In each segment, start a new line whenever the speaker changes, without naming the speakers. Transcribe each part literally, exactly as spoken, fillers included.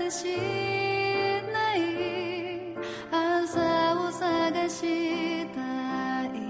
しない朝を探したい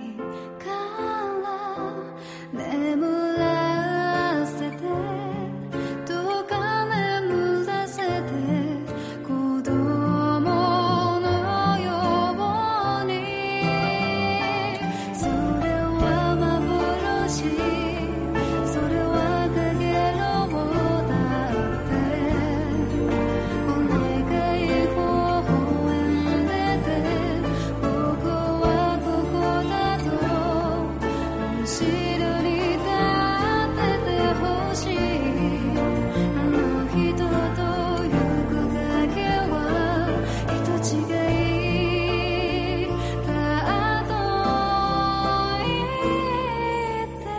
から眠らせてどうか眠らせて子供のようにそれは幻それは影のだってお願い微笑んでて僕はここだと後ろに立っててほしいあの人と行くだけは人違いだと言って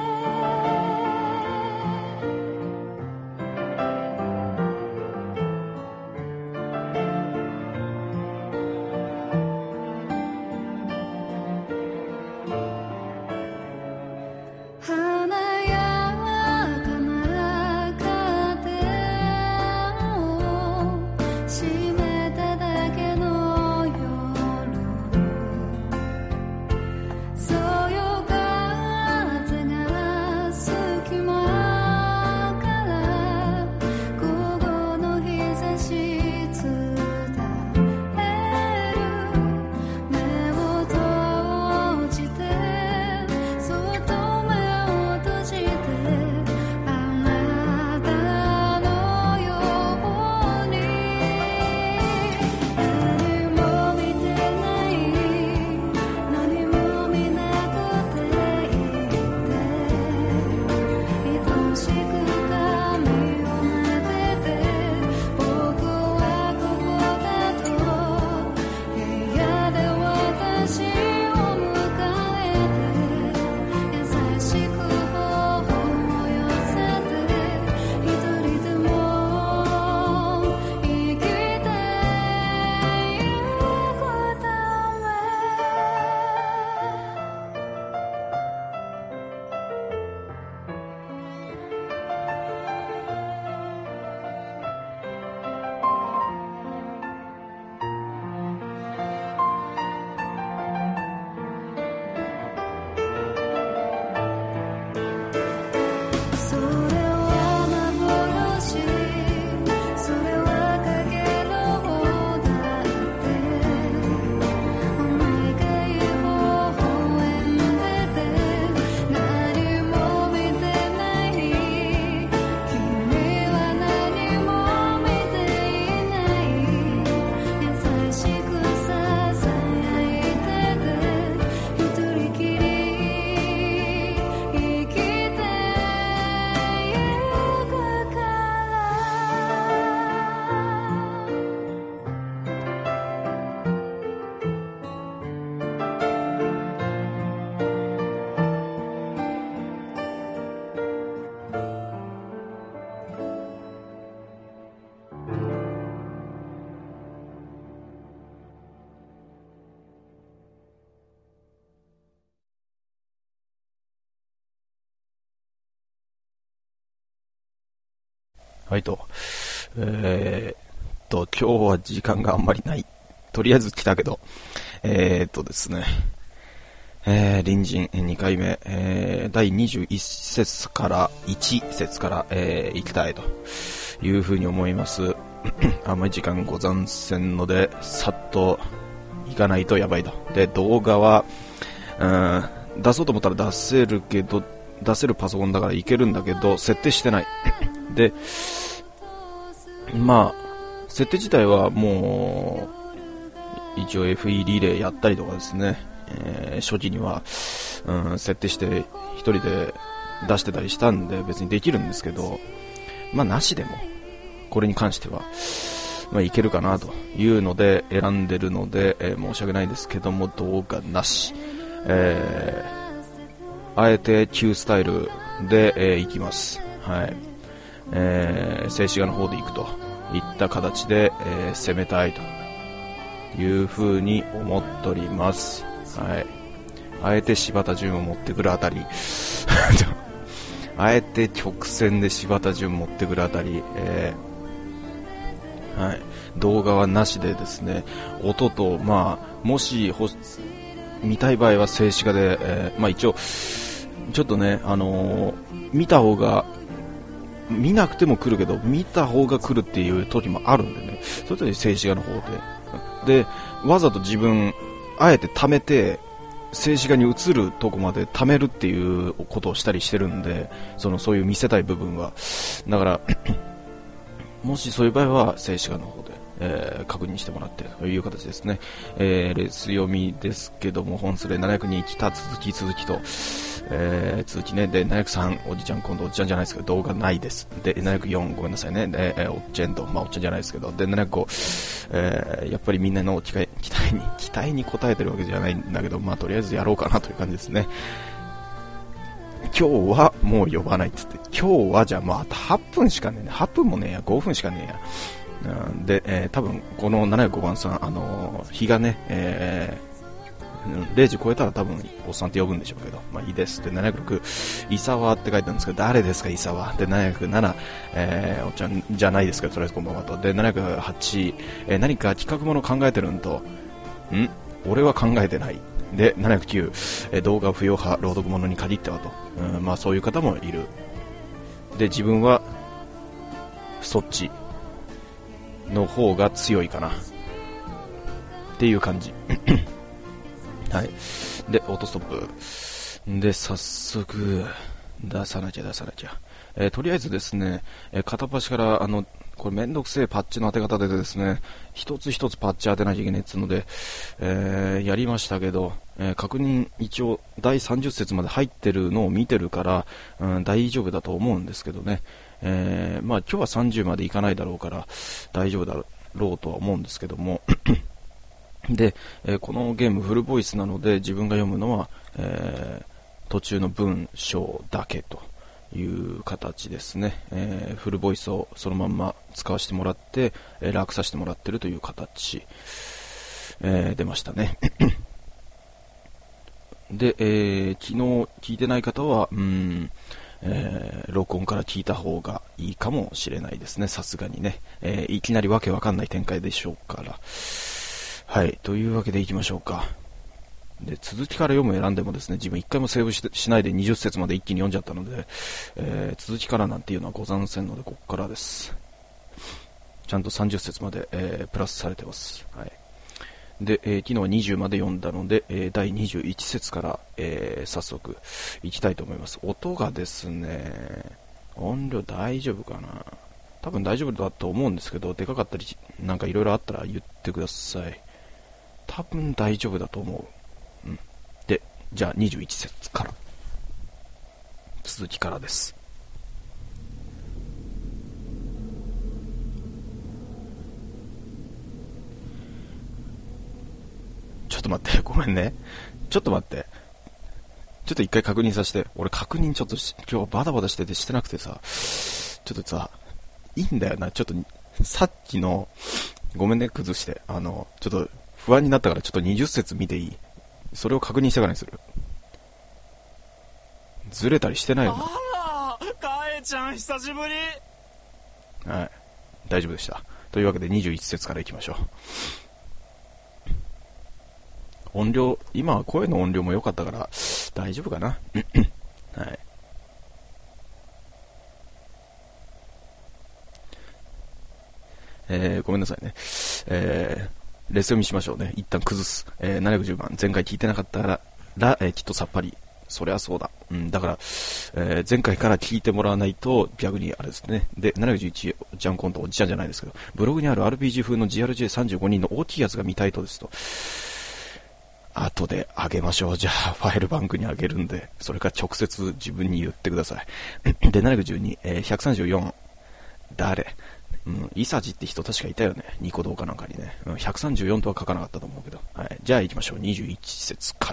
華やかなカーテンを閉めただけの夜そよ風が隙間から午後の日差し伝える目を閉じてそっと目を閉じてあなたのように何も見てない何も見なくていいって愛しく髪を撫でて僕はここだと部屋で私を迎えて優しく頬を寄せて一人でも生きてゆくためそれは幻それは影のだってお願い微笑んでて何も見てない君は何も見ていない優しくささやいてて一人きり生きてゆくから
はいと。えーっと、今日は時間があんまりない。とりあえず来たけど。えーっとですね。えー、隣人にかいめ、えー、だいにじゅういっ節から、いち節から、えー、行きたいというふうに思います。あんまり時間ござんせんので、さっと行かないとやばいと。で、動画は、うん、出そうと思ったら出せるけど、出せるパソコンだからいけるんだけど、設定してない。で、まあ、設定自体はもう、一応 エフイー リレーやったりとかですね、えー、初期には、うん、設定して一人で出してたりしたんで別にできるんですけど、まあなしでも、これに関しては、まあいけるかなというので選んでるので、えー、申し訳ないですけども動画なし。えー、あえて旧スタイルで、えー、いきます。はい。えー、静止画の方でいくといった形で、えー、攻めたいという風に思っております。はい。あえて柴田純を持ってくるあたりあえて曲線で柴田純持ってくるあたり、えー、 はい、動画はなしでですね、音と、まあ、もしほ見たい場合は静止画で、えー、まあ一応ちょっとね、あのー、見た方が見なくても来るけど見た方が来るっていう時もあるんでね、それと静止画の方ででわざと自分あえて貯めて静止画に映るとこまで貯めるっていうことをしたりしてるんで、そのそういう見せたい部分はだからもしそういう場合は静止画の方で、えー、確認してもらってという形ですね。えー、レス読みですけども、本スレななひゃくに来た続き続きと、えー、続きね。で、ななひゃくさん、おじちゃん今度おじちゃんじゃないですけど、動画ないです。で、ななひゃくよん、ごめんなさいね。で、えー、おっちゃんと、まあおっちゃんじゃないですけど、で、ななひゃくご、えー、やっぱりみんなの期待、期待に、期待に応えてるわけじゃないんだけど、まあとりあえずやろうかなという感じですね。今日はもう呼ばないっつって、今日はじゃあもうあとはっぷんしかねえ、はっぷんもねえや、ごふんしかねえや。うん、で、えー、多分このななひゃくごばんさん、あのー、日がね、えー、れいじ超えたら多分おっさんって呼ぶんでしょうけど、まあいいです。で、ななひゃくろく、伊沢って書いてあるんですけど、誰ですか伊沢。で、ななひゃくなな、えー、おっちゃんじゃないですけど、とりあえずこんばんはと。で、ななひゃくはち、えー、何か企画もの考えてるんと、ん俺は考えてない。で、ななひゃくきゅう、えー、動画不要派、朗読物に限ってはと、うん、まあそういう方もいる。で、自分はそっちの方が強いかなっていう感じはい。で、オートストップで、早速出さなきゃ出さなきゃ、えー、とりあえずですね、えー、片っ端からあのこれめんどくせえパッチの当て方でですね、一つ一つパッチ当てなきゃいけないっつうので、えー、やりましたけど、えー、確認一応だいさんじゅっ節まで入ってるのを見てるから、うん、大丈夫だと思うんですけどね、えー、まあ今日はさんじゅうまでいかないだろうから大丈夫だろうとは思うんですけどもで、えー、このゲームフルボイスなので自分が読むのは、えー、途中の文章だけという形ですね、えー、フルボイスをそのまんま使わせてもらって、えー、楽させてもらってるという形、えー、出ましたねで、えー、昨日聞いてない方はうーん、えー、録音から聞いた方がいいかもしれないですね、さすがにね、えー、いきなりわけわかんない展開でしょうから。はい、というわけでいきましょうか。で、続きから読む選んでもですね、自分一回もセーブ し, しないでにじゅっ節まで一気に読んじゃったので、えー、続きからなんていうのはござんせんので、ここからです。ちゃんとさんじゅっ節まで、えー、プラスされてます。はい。で、えー、昨日はにじゅうまで読んだので、えー、だいにじゅういち節から、えー、早速いきたいと思います。音がですね、音量大丈夫かな？多分大丈夫だと思うんですけど、でかかったりなんかいろいろあったら言ってください。多分大丈夫だと思う。うん。で、じゃあにじゅういち節から。続きからです。ちょっと待って、ごめんね。ちょっと待って。ちょっと一回確認させて。俺確認ちょっとし今日バタバタしててしてなくてさ、ちょっとさ、いいんだよな。ちょっとさっきの、ごめんね、崩して。あの、ちょっと不安になったからちょっとにじゅっ節見ていい？それを確認してからにする。ずれたりしてないよな。
あら、かえちゃん久しぶり。
はい、大丈夫でした。というわけでにじゅういち節からいきましょう。音量、今は声の音量も良かったから大丈夫かなはい。えー、ごめんなさいね。えー、レス読みしましょうね。一旦崩す。えー、ななひゃくじゅうばん。前回聞いてなかったら、らえー、きっとさっぱり。そりゃそうだ。うん、だから、えー、前回から聞いてもらわないと、逆にあれですね。で、ななひゃくじゅういち、ジャンコンとおじちゃんじゃないですけど、ブログにある アールピージー 風の ジーアールジェーさんじゅうご 人の大きいやつが見たいとですと、後であげましょう。じゃあ、ファイルバンクにあげるんで、それから直接自分に言ってください。で、ななひゃくじゅうに、えー、ひゃくさんじゅうよん、誰？うん、イサジって人確かいたよね。ニコ動かなんかにね。うん、ひゃくさんじゅうよんとは書かなかったと思うけど。はい。じゃあ行きましょう。にじゅういち節から。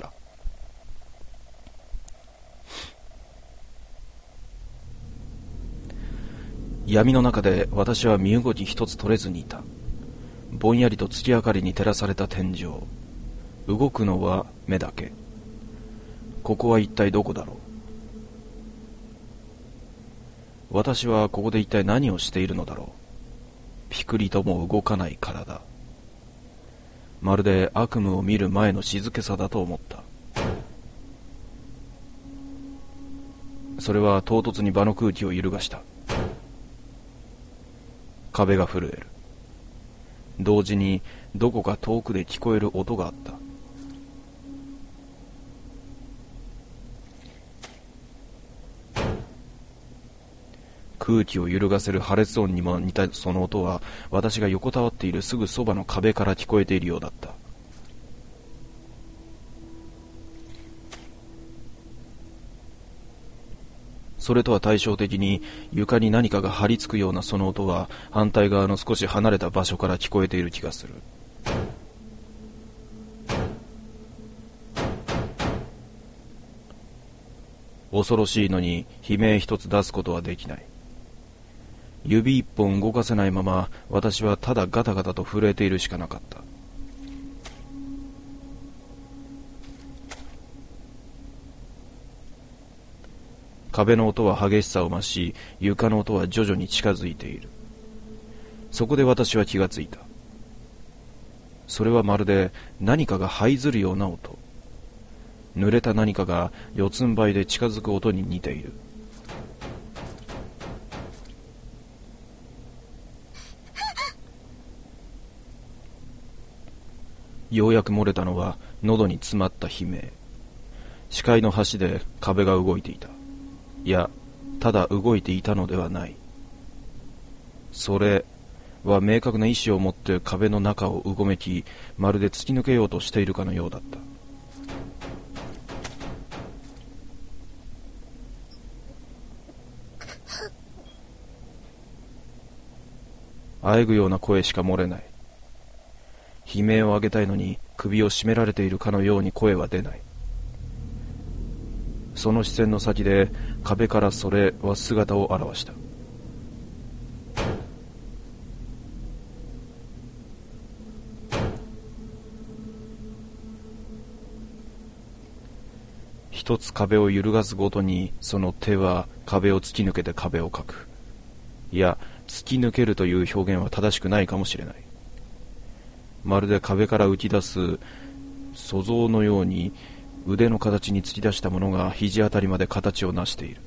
闇の中で私は身動き一つ取れずにいた。ぼんやりと月明かりに照らされた天井。動くのは目だけ。ここは一体どこだろう。私はここで一体何をしているのだろう。 ピクリとも動かない体。まるで悪夢を見る前の静けさだと思った。それは唐突に場の空気を揺るがした。壁が震える。同時にどこか遠くで聞こえる音があった。空気を揺るがせる破裂音にも似たその音は、私が横たわっているすぐそばの壁から聞こえているようだった。それとは対照的に、床に何かが張り付くようなその音は、反対側の少し離れた場所から聞こえている気がする。恐ろしいのに悲鳴一つ出すことはできない。指一本動かせないまま、私はただガタガタと震えているしかなかった。壁の音は激しさを増し、床の音は徐々に近づいている。そこで私は気がついた。それはまるで何かが這いずるような音。濡れた何かが四つん這いで近づく音に似ている。ようやく漏れたのは喉に詰まった悲鳴。視界の端で壁が動いていた。いや、ただ動いていたのではない。それは明確な意志を持って壁の中をうごめき、まるで突き抜けようとしているかのようだった。あえぐような声しか漏れない。悲鳴を上げたいのに首を絞められているかのように声は出ない。その視線の先で壁からそれは姿を現した。一つ壁を揺るがすごとに、その手は壁を突き抜けて壁をかく。いや、突き抜けるという表現は正しくないかもしれない。まるで壁から浮き出す塑像のように、腕の形に突き出したものが肘あたりまで形を成している。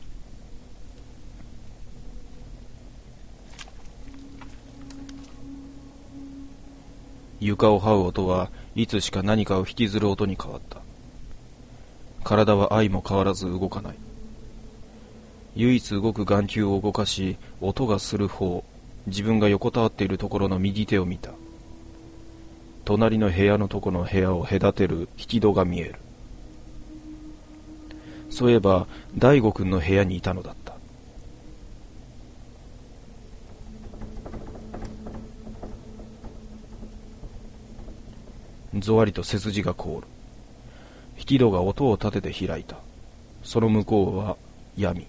床を這う音はいつしか何かを引きずる音に変わった。体は相も変わらず動かない。唯一動く眼球を動かし、音がする方、自分が横たわっているところの右手を見た。隣の部屋のとこの部屋を隔てる引き戸が見える。そういえば大吾君の部屋にいたのだった。ぞわりと背筋が凍る。引き戸が音を立てて開いた。その向こうは闇。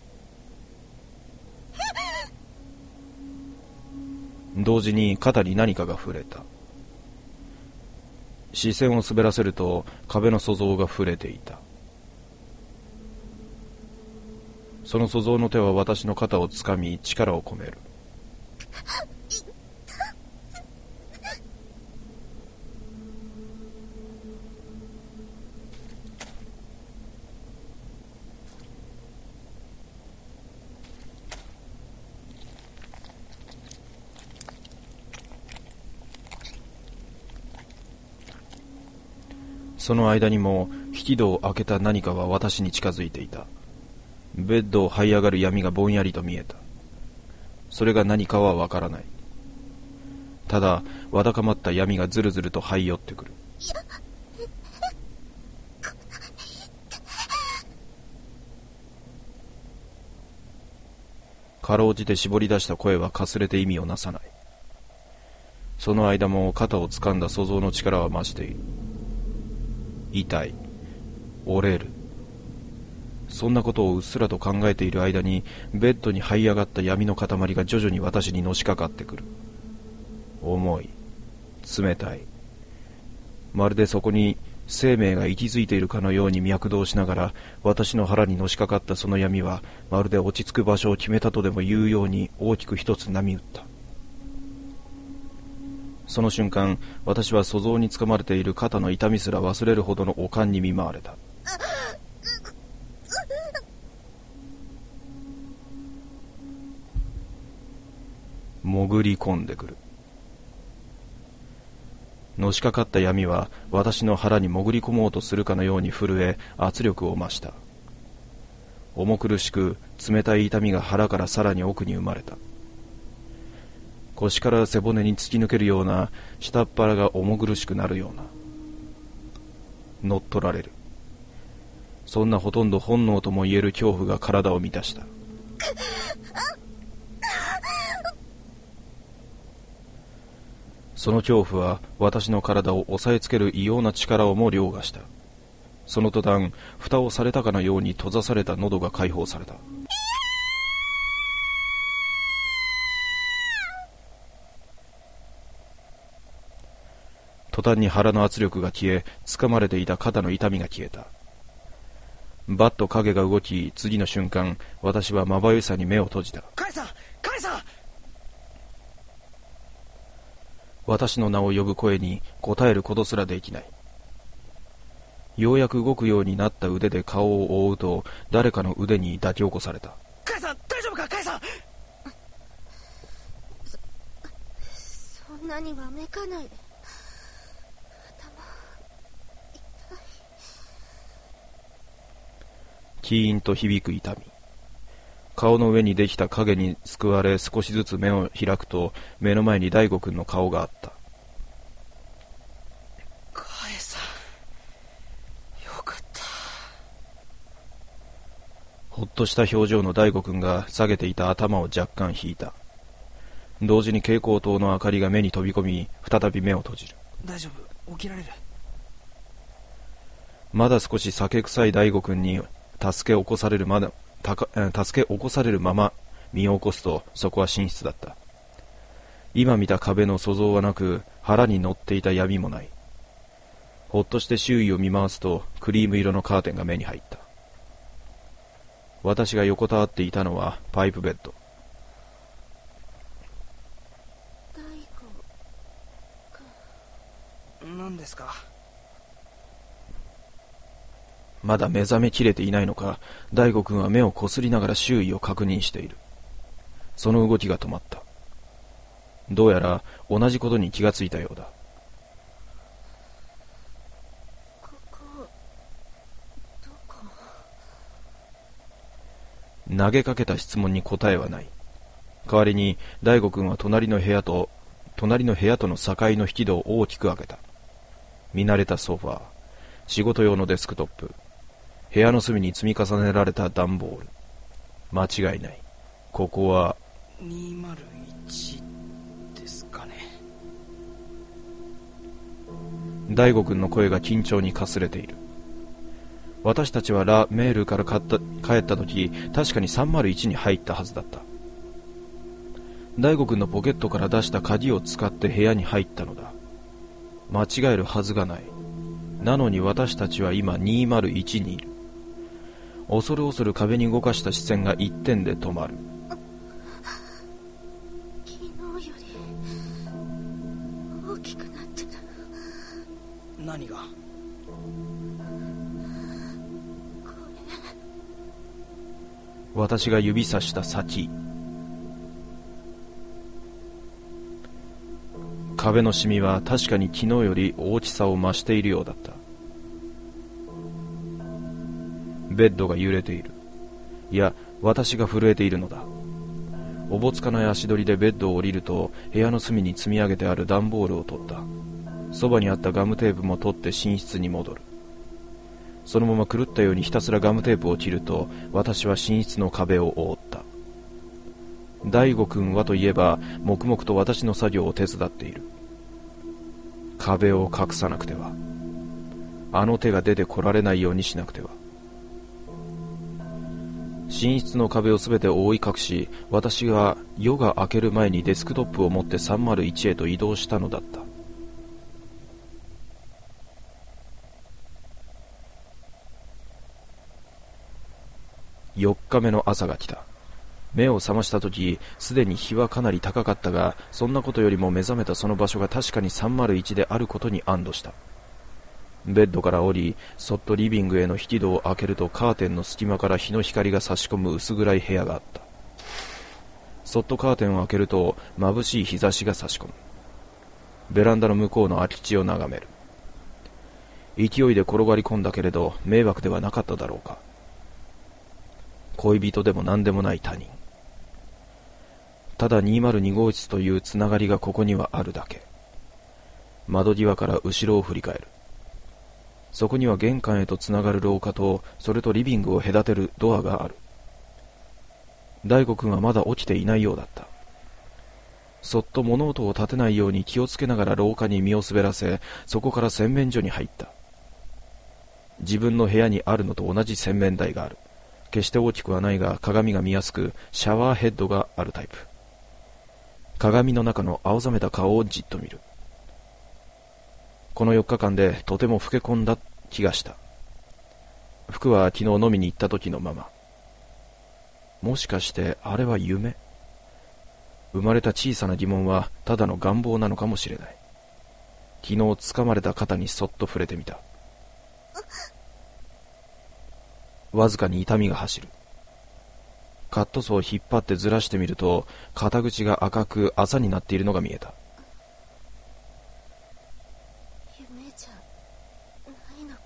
同時に肩に何かが触れた。視線を滑らせると壁の塑像が触れていた。その塑像の手は私の肩をつかみ力を込める。その間にも引き戸を開けた何かは私に近づいていた。ベッドを這い上がる闇がぼんやりと見えた。それが何かはわからない。ただわだかまった闇がずるずると這い寄ってくる。かろうじて絞り出した声はかすれて意味をなさない。その間も肩を掴んだ想像の力は増している。痛い、折れる。そんなことをうっすらと考えている間に、ベッドに這い上がった闇の塊が徐々に私にのしかかってくる。重い、冷たい。まるでそこに生命が息づいているかのように脈動しながら、私の腹にのしかかったその闇は、まるで落ち着く場所を決めたとでも言うように大きく一つ波打った。 その瞬間、私は粗像につかまれている肩の痛みすら忘れるほどの悪寒に見舞われた。潜り込んでくる。のしかかった闇は私の腹に潜り込もうとするかのように震え、圧力を増した。重苦しく冷たい痛みが腹からさらに奥に生まれた。腰から背骨に突き抜けるような、下っ腹が重苦しくなるような、乗っ取られる、そんなほとんど本能ともいえる恐怖が体を満たした。その恐怖は私の体を押さえつける異様な力をも凌駕した。その途端、蓋をされたかのように閉ざされた喉が解放された。途端に腹の圧力が消え、掴まれていた肩の痛みが消えた。バッと影が動き、次の瞬間、私はまばゆさに目を閉じた。
カイさん、カイさん。
私の名を呼ぶ声に答えることすらできない。ようやく動くようになった腕で顔を覆うと、誰かの腕に抱き起こされた。
カイさん、大丈夫か、カイさん。
そ、そんなにわめかないで。
キーンと響く痛み。顔の上にできた影に救われ、少しずつ目を開くと、目の前に大吾君の顔があった。
カエさん、よかった。
ほっとした表情の大吾君が下げていた頭を若干引いた。同時に蛍光灯の明かりが目に飛び込み、再び目を閉じる。
大丈夫、起きられる。
まだ少し酒臭い大吾君に助け起こされるまだたか助け起こされるまま身を起こすと、そこは寝室だった。今見た壁の塑像はなく、腹に乗っていた闇もない。ほっとして周囲を見回すと、クリーム色のカーテンが目に入った。私が横たわっていたのはパイプベッド。
大吾
君。何ですか。
まだ目覚めきれていないのか、大吾君は目をこすりながら周囲を確認している。その動きが止まった。どうやら同じことに気がついたようだ。
ここどこ。
投げかけた質問に答えはない。代わりに大吾君は隣の部屋と隣の部屋との境の引き戸を大きく開けた。見慣れたソファー、仕事用のデスクトップ、部屋の隅に積み重ねられた段ボール。間違いない。ここは
にまるいちですかね。
大吾君の声が緊張にかすれている。私たちはラ・メールから帰った帰った時、確かにさんまるいちに入ったはずだった。大吾君のポケットから出した鍵を使って部屋に入ったのだ。間違えるはずがない。なのに私たちは今にまるいちにいる。恐る恐る壁に動かした視線が一点で止まる。
昨日より大きくなってた。
何が。
これ。
私が指さした先。壁のシミは確かに昨日より大きさを増しているようだった。ベッドが揺れている。いや、私が震えているのだ。おぼつかない足取りでベッドを降りると、部屋の隅に積み上げてある段ボールを取った。そばにあったガムテープも取って寝室に戻る。そのまま狂ったようにひたすらガムテープを切ると、私は寝室の壁を覆った。大吾君はといえば、黙々と私の作業を手伝っている。壁を隠さなくては。あの手が出てこられないようにしなくては。寝室の壁をすべて覆い隠し、私が夜が明ける前にデスクトップを持ってさんまるいちへと移動したのだった。よっかめの朝が来た。 目を覚ましたとき、すでに日はかなり高かったが、そんなことよりも目覚めたその場所が確かにさんまるいちであることに安堵した。ベッドから降り、そっとリビングへの引き戸を開けると、カーテンの隙間から日の光が差し込む薄暗い部屋があった。そっとカーテンを開けると、眩しい日差しが差し込む。ベランダの向こうの空き地を眺める。勢いで転がり込んだけれど、迷惑ではなかっただろうか。恋人でも何でもない他人。ただにまるにごうしつというつながりがここにはあるだけ。窓際から後ろを振り返る。そこには玄関へとつながる廊下と、それとリビングを隔てるドアがある。大吾君はまだ起きていないようだった。そっと物音を立てないように気をつけながら廊下に身を滑らせ、そこから洗面所に入った。自分の部屋にあるのと同じ洗面台がある。決して大きくはないが、鏡が見やすく、シャワーヘッドがあるタイプ。鏡の中の青ざめた顔をじっと見る。このよっかかんでとても老け込んだ気がした。服は昨日飲みに行った時のまま。もしかしてあれは夢？生まれた小さな疑問はただの願望なのかもしれない。昨日掴まれた肩にそっと触れてみた。わずかに痛みが走る。カットソーを引っ張ってずらしてみると、肩口が赤く朝になっているのが見えた。
夢じゃないのか。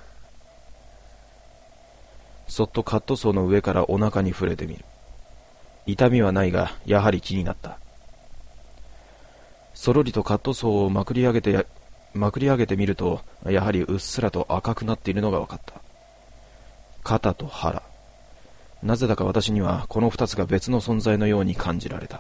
そっとカットソーの上からお腹に触れてみる。痛みはないが、やはり気になった。そろりとカットソーをまくり上げてや、まくり上げてみると、やはりうっすらと赤くなっているのが分かった。肩と腹。なぜだか私にはこの二つが別の存在のように感じられた。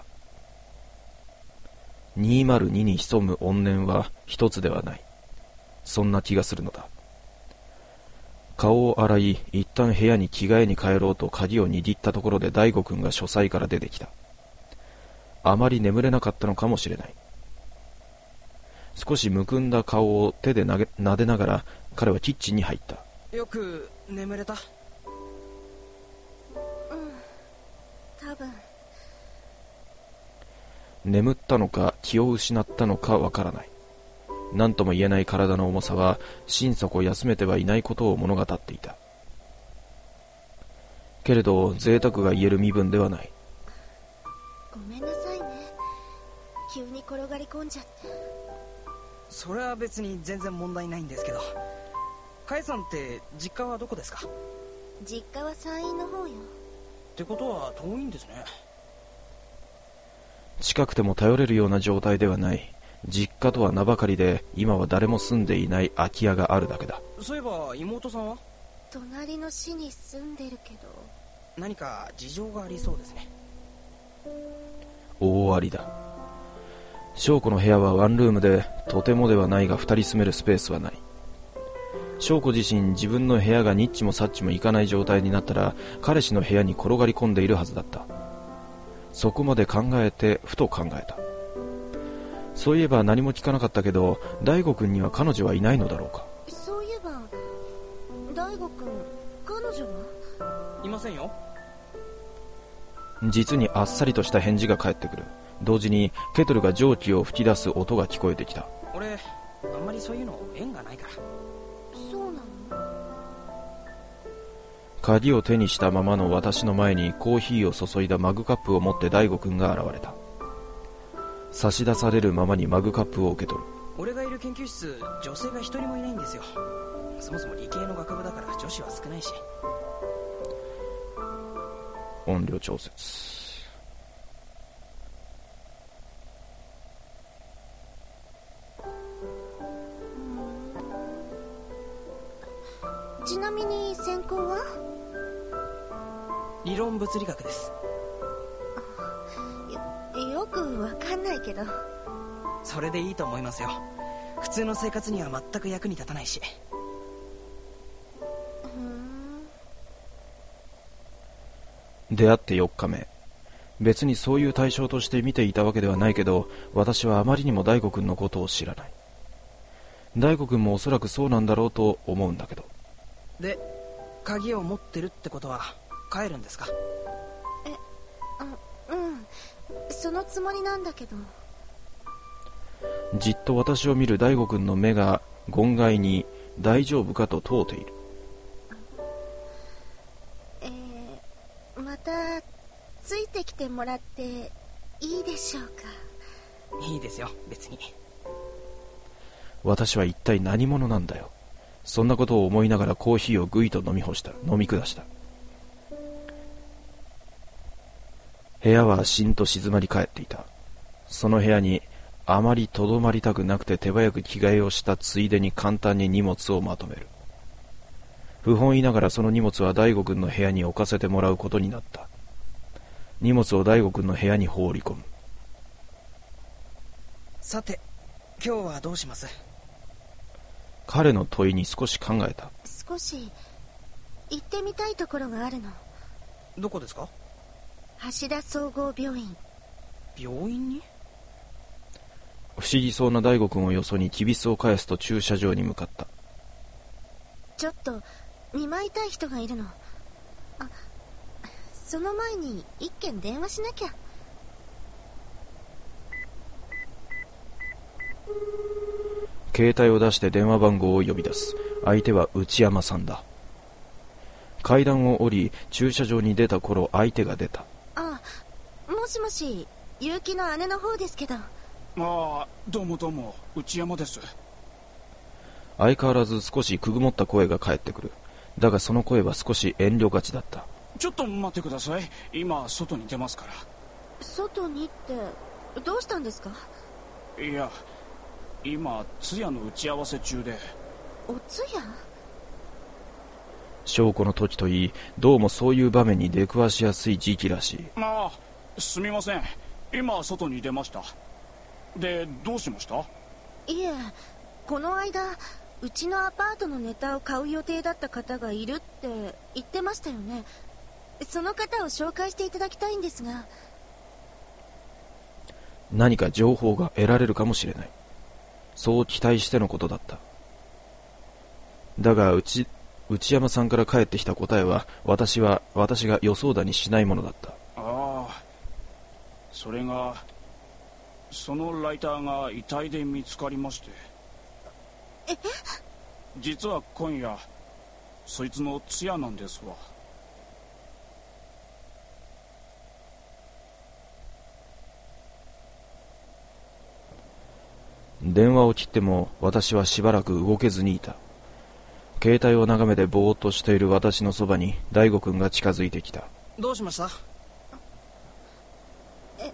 にまるにに潜む怨念は一つではない。そんな気がするのだ。顔を洗い、一旦部屋に着替えに帰ろうと鍵を握ったところで大吾君が書斎から出てきた。あまり眠れなかったのかもしれない。少しむくんだ顔を手でなげ撫でながら彼はキッチンに入った。
よく眠れた？
多分。
眠ったのか気を失ったのかわからない。何とも言えない体の重さは心底休めてはいないことを物語っていた。けれど贅沢が言える身分ではない。
ごめんなさいね、急に転がり込んじゃって。
それは別に全然問題ないんですけど。カエさんって実家はどこですか？
実家は山陰の方よ。
ってことは遠いんですね。
近くても頼れるような状態ではない。実家とは名ばかりで今は誰も住んでいない空き家があるだけだ。
そういえば妹さんは？
隣の市に住んでるけど。
何か事情がありそうですね。
大ありだ。翔子の部屋はワンルームで、とてもではないが二人住めるスペースはない。翔子自身自分の部屋がニッチもサッチもいかない状態になったら彼氏の部屋に転がり込んでいるはずだった。そこまで考えてふと考えた。そういえば何も聞かなかったけど大吾君には彼女はいないのだろうか。
そういえば大吾君、彼女はい
ませんよ。
実にあっさりとした返事が返ってくる。同時にケトルが蒸気を吹き出す音が聞こえてきた。
俺あんまりそういうの縁がないから。
そうなの？
鍵を手にしたままの私の前にコーヒーを注いだマグカップを持って大吾君が現れた。差し出されるままにマグカップを受け取る。
俺がいる研究室、女性が一人もいないんですよ。そもそも理系の学部だから女子は少ないし。
音量調節。
ちなみに専攻は？
理論物理学です。
よ、よくわかんないけど。
それでいいと思いますよ。普通の生活には全く役に立たないし。
出会ってよっかめ。別にそういう対象として見ていたわけではないけど、私はあまりにも大吾君のことを知らない。大吾君もおそらくそうなんだろうと思うんだけど。
で、鍵を持ってるってことは帰るんですか？
え、あ、
そのつもりなんだけど。
じっと私を見る大吾君の目が言外に大丈夫かと問うている。
えー、またついてきてもらっていいでしょうか。
いいですよ、別に。
私は一体何者なんだよ。そんなことを思いながらコーヒーをぐいと飲み干した、飲み下した。部屋はしんと静まり返っていた。その部屋にあまりとどまりたくなくて手早く着替えをしたついでに簡単に荷物をまとめる。不本意ながらその荷物は大吾君の部屋に置かせてもらうことになった。荷物を大吾君の部屋に放り込む。
さて、今日はどうします？
彼の問いに少し考えた。
少し行ってみたいところがあるの。
どこですか？
橋田総合病院。
病院に？
不思議そうな大吾君をよそにきびすを返すと駐車場に向かった。
ちょっと見舞いたい人がいるの。あ、その前に一件電話しなきゃ。
携帯を出して電話番号を呼び出す。相手は内山さんだ。階段を降り駐車場に出た頃、相手が出た。
あ、もしもし、結城の姉の方ですけど。
ああ、どうもどうも、内山です。
相変わらず少しくぐもった声が返ってくる。だがその声は少し遠慮がちだった。
ちょっと待ってください。今外に出ますから。
外にってどうしたんですか？
いや、今通夜の打ち合わせ中で。
お通夜？
証拠の時といい、どうもそういう場面に出くわしやすい時期らしい。
ああ、すみません。今外に出ました。で、どうしました？
いえ、この間うちのアパートのネタを買う予定だった方がいるって言ってましたよね。その方を紹介していただきたいんですが。
何か情報が得られるかもしれない。そう期待してのことだった。だが内、内山さんから返ってきた答えは、私は私が予想だにしないものだった。
ああ、それがそのライターが遺体で見つかりまして。
え？
実は今夜そいつの通夜なんですわ。
電話を切っても私はしばらく動けずにいた。携帯を眺めてぼーっとしている私のそばに大吾君が近づいてきた。
どうしました？
え？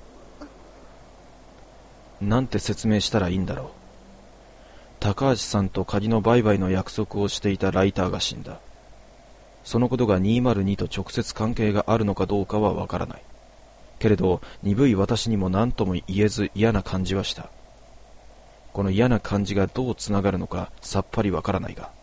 なんて説明したらいいんだろう。高橋さんと鍵の売買の約束をしていたライターが死んだ。そのことがにーまるにと直接関係があるのかどうかはわからない。けれど鈍い私にも何とも言えず嫌な感じはした。この嫌な感じがどうつながるのかさっぱりわからないが。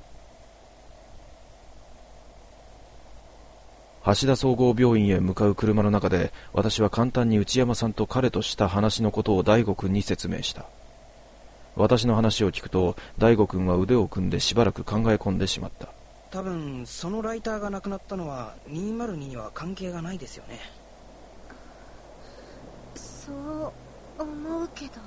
橋田総合病院へ向かう車の中で、私は簡単に内山さんと彼とした話のことを大吾君に説明した。私の話を聞くと大吾君は腕を組んでしばらく考え込んでしまった。
多分そのライターが亡くなったのはにーまるにには関係がないですよね。
そう思うけど。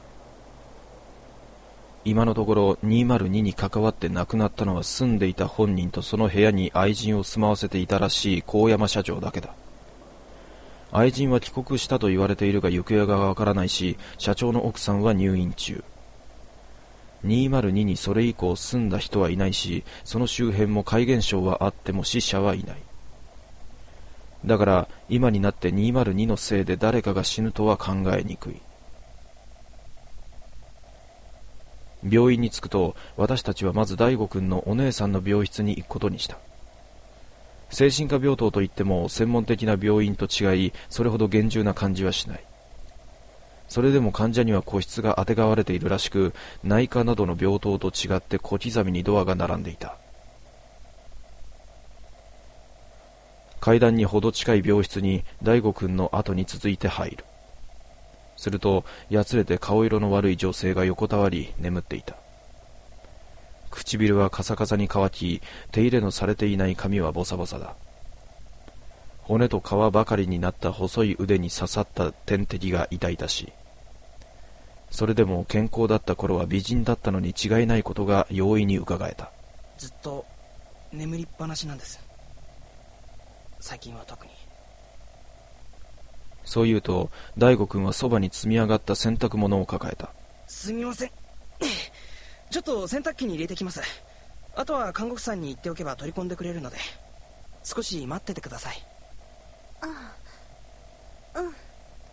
今のところにーまるにに関わって亡くなったのは住んでいた本人とその部屋に愛人を住まわせていたらしい高山社長だけだ。愛人は帰国したと言われているが行方がわからないし、社長の奥さんは入院中。にーまるににそれ以降住んだ人はいないし、その周辺も怪現象はあっても死者はいない。だから今になってにーまるにのせいで誰かが死ぬとは考えにくい。病院に着くと私たちはまず大吾君のお姉さんの病室に行くことにした。精神科病棟といっても専門的な病院と違い、それほど厳重な感じはしない。それでも患者には個室があてがわれているらしく、内科などの病棟と違って小刻みにドアが並んでいた。階段にほど近い病室に大吾君の後に続いて入る。するとやつれて顔色の悪い女性が横たわり眠っていた。唇はカサカサに乾き、手入れのされていない髪はボサボサだ。 骨と皮ばかりになった細い腕に刺さった点滴が痛々しい。それでも健康だった頃は美人だったのに違いないことが容易に伺えた。
ずっと眠りっぱなしなんです、最近は特に。
そう言うと大吾君はそばに積み上がった洗濯物を抱えた。
すみませんちょっと洗濯機に入れてきます。あとは看護婦さんに言っておけば取り込んでくれるので、少し待っててください。
ああ、うん。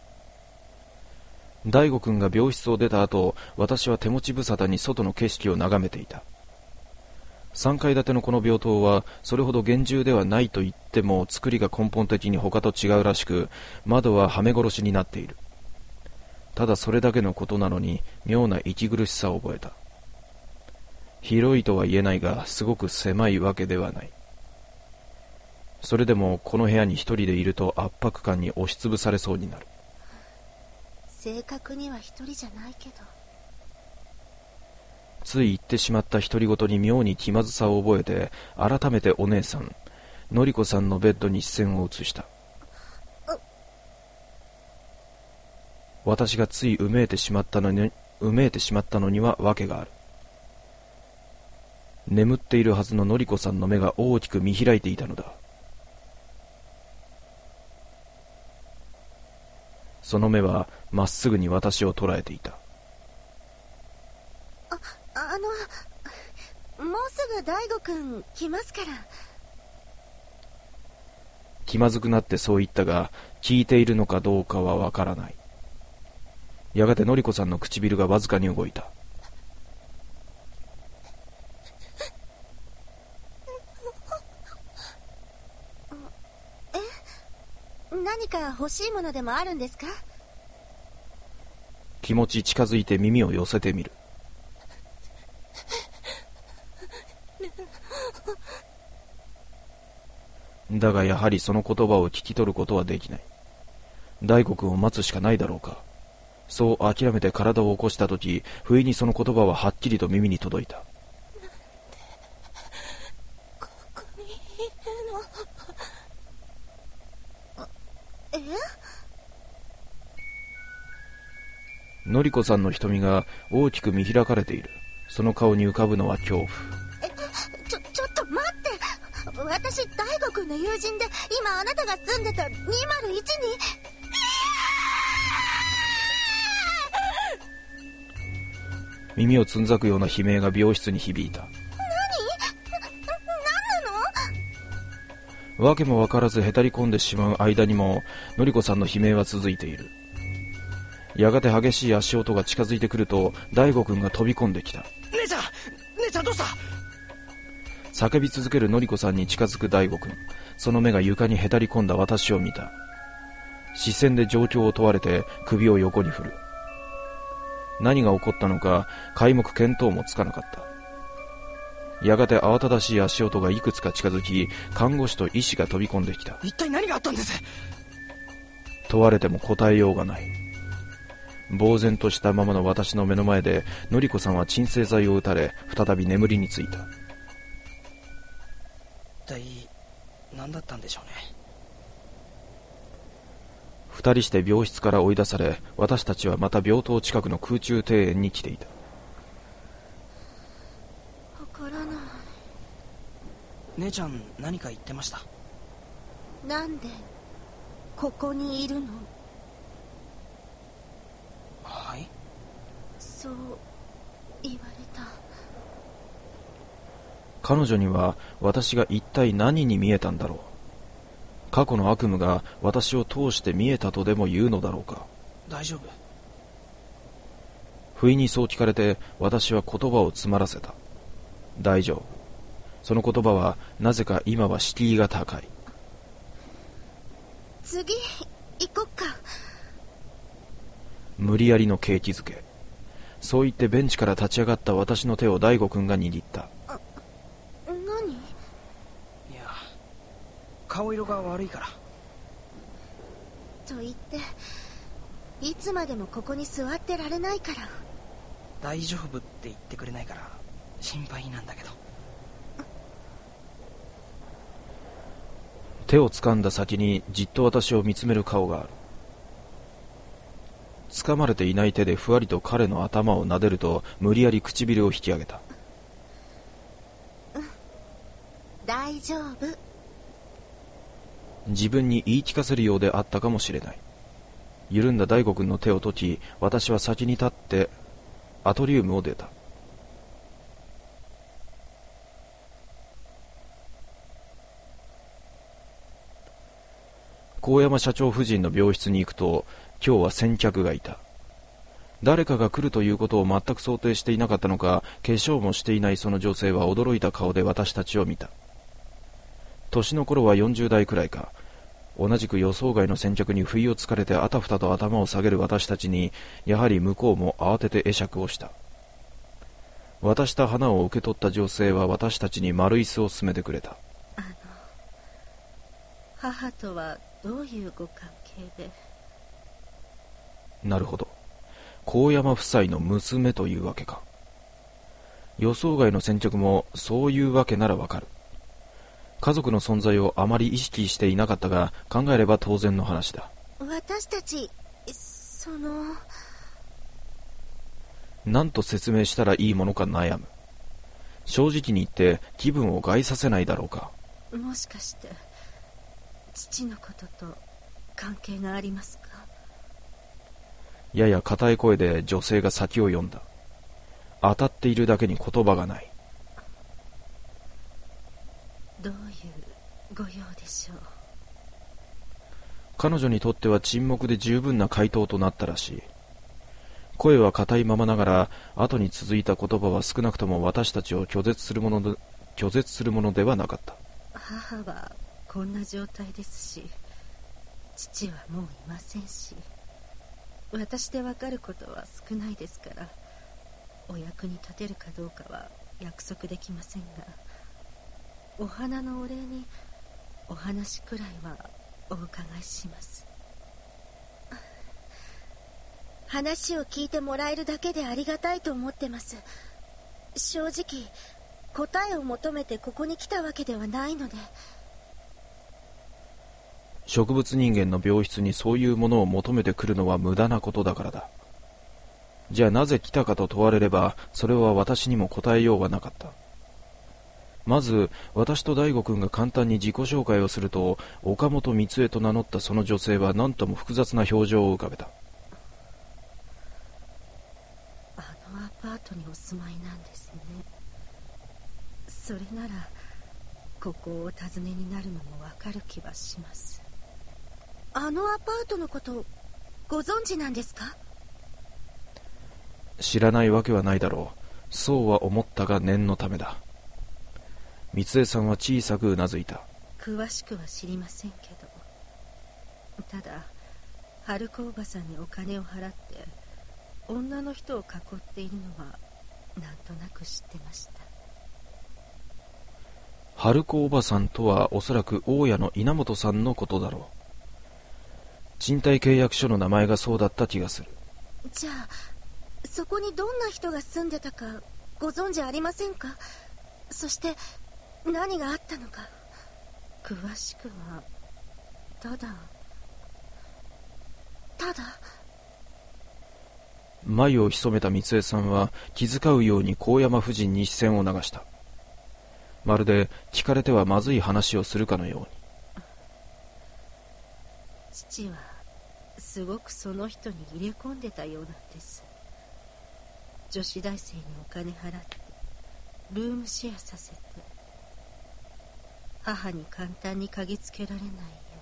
大吾君が病室を出た後、私は手持ち無沙汰に外の景色を眺めていた。さんかい建てのこの病棟はそれほど厳重ではないと言っても作りが根本的に他と違うらしく、窓ははめ殺しになっている。ただそれだけのことなのに妙な息苦しさを覚えた。広いとは言えないがすごく狭いわけではない。それでもこの部屋に一人でいると圧迫感に押しつぶされそうになる。
正確には一人じゃないけど、
つい言ってしまった独り言に妙に気まずさを覚えて、改めてお姉さんのりこさんのベッドに視線を移した。私がついうめいてしまったのにうめいてしまったのには訳がある。眠っているはずののりこさんの目が大きく見開いていたのだ。その目はまっすぐに私を捉えていた。
あ、あの、もうすぐ大吾くん来ますから。
気まずくなってそう言ったが、聞いているのかどうかはわからない。やがてのりこさんの唇がわずかに動いた。
何か欲しいものでもあるんですか？
気持ち近づいて耳を寄せてみる。だがやはりその言葉を聞き取ることはできない。大吾君を待つしかないだろうか。そう諦めて体を起こしたとき、不意にその言葉ははっきりと耳に届いた。
ここにいるの？え？
のりこさんの瞳が大きく見開かれている。その顔に浮かぶのは恐怖。
え、ちょ、ちょっと待って。私、大吾くんの友人で、今あなたが住んでたにまるいちに。
耳をつんざくような悲鳴が病室に響いた。
何？何なの？
わけもわからずへたり込んでしまう間にも、のりこさんの悲鳴は続いている。やがて激しい足音が近づいてくると、大吾君が飛び込んできた。
姉ちゃん姉ちゃんどうした？
叫び続けるのりこさんに近づく大吾君。その目が床にへたり込んだ私を見た。視線で状況を問われて首を横に振る。何が起こったのか皆目見当もつかなかった。やがて慌ただしい足音がいくつか近づき、看護師と医師が飛び込んできた。
一体何があったんです？
問われても答えようがない。呆然としたままの私の目の前で、のりこさんは鎮静剤を打たれ、再び眠りについた。
一体何だったんでしょうね。
二人して病室から追い出され、私たちはまた病棟近くの空中庭園に来ていた。
わからない。
姉ちゃん何か言ってました？
なんでここにいるの？
はい。
そう言われた。
彼女には私が一体何に見えたんだろう。過去の悪夢が私を通して見えたとでも言うのだろうか。
大丈夫？
不意にそう聞かれて、私は言葉を詰まらせた。大丈夫。その言葉はなぜか今は敷居が高い。
次行こっか。
無理やりの景気づけ。そう言ってベンチから立ち上がった私の手を大吾君が握った。
何？
いや、顔色が悪いから。
と言っていつまでもここに座ってられないから。
大丈夫って言ってくれないから心配なんだけど。
手を掴んだ先にじっと私を見つめる顔がある。掴まれていない手でふわりと彼の頭を撫でると、無理やり唇を引き上げた。
うん、大丈夫。
自分に言い聞かせるようであったかもしれない。緩んだ大吾君の手を解き、私は先に立ってアトリウムを出た。高山社長夫人の病室に行くと、今日は先客がいた。誰かが来るということを全く想定していなかったのか、化粧もしていないその女性は驚いた顔で私たちを見た。年の頃はよんじゅう代くらいか。同じく予想外の先客に不意をつかれてあたふたと頭を下げる私たちに、やはり向こうも慌てて会釈をした。渡した花を受け取った女性は私たちに丸椅子を勧めてくれた。
あの母とはどういうご関係で？
なるほど。高山夫妻の娘というわけか。予想外の先着もそういうわけならわかる。家族の存在をあまり意識していなかったが、考えれば当然の話だ。
私たち、その…
何と説明したらいいものか悩む。正直に言って気分を害させないだろうか。
もしかして父のことと関係がありますか？
やや硬い声で女性が先を読んだ。当たっているだけに言葉がない。
どういうご用でしょう？
彼女にとっては沈黙で十分な回答となったらしい。声は硬いままながら、後に続いた言葉は少なくとも私たちを拒絶するもので、拒絶するものではなかった。
母はこんな状態ですし、父はもういませんし、私でわかることは少ないですから、お役に立てるかどうかは約束できませんが、お花のお礼にお話くらいはお伺いします。話を聞いてもらえるだけでありがたいと思ってます。正直答えを求めてここに来たわけではないので。
植物人間の病室にそういうものを求めてくるのは無駄なことだからだ。じゃあなぜ来たかと問われれば、それは私にも答えようがなかった。まず私と大吾君が簡単に自己紹介をすると、岡本光恵と名乗ったその女性は何とも複雑な表情を浮かべた。
あのアパートにお住まいなんですね。それならここをお尋ねになるのもわかる気はします。あのアパートのことご存知なんですか？
知らないわけはないだろう。そうは思ったが念のためだ。光恵さんは小さくうなずいた。
詳しくは知りませんけど、ただ春子おばさんにお金を払って女の人を囲っているのはなんとなく知ってました。
春子おばさんとはおそらく大家の稲本さんのことだろう。賃貸契約書の名前がそうだった気がする。
じゃあそこにどんな人が住んでたかご存知ありませんか？そして何があったのか。詳しくはただただ。
眉を潜めた光恵さんは気遣うように高山夫人に視線を流した。まるで聞かれてはまずい話をするかのように。
父はすごくその人に入れ込んでたようなんです。女子大生にお金払ってルームシェアさせて、母に簡単に嗅ぎつけられないよ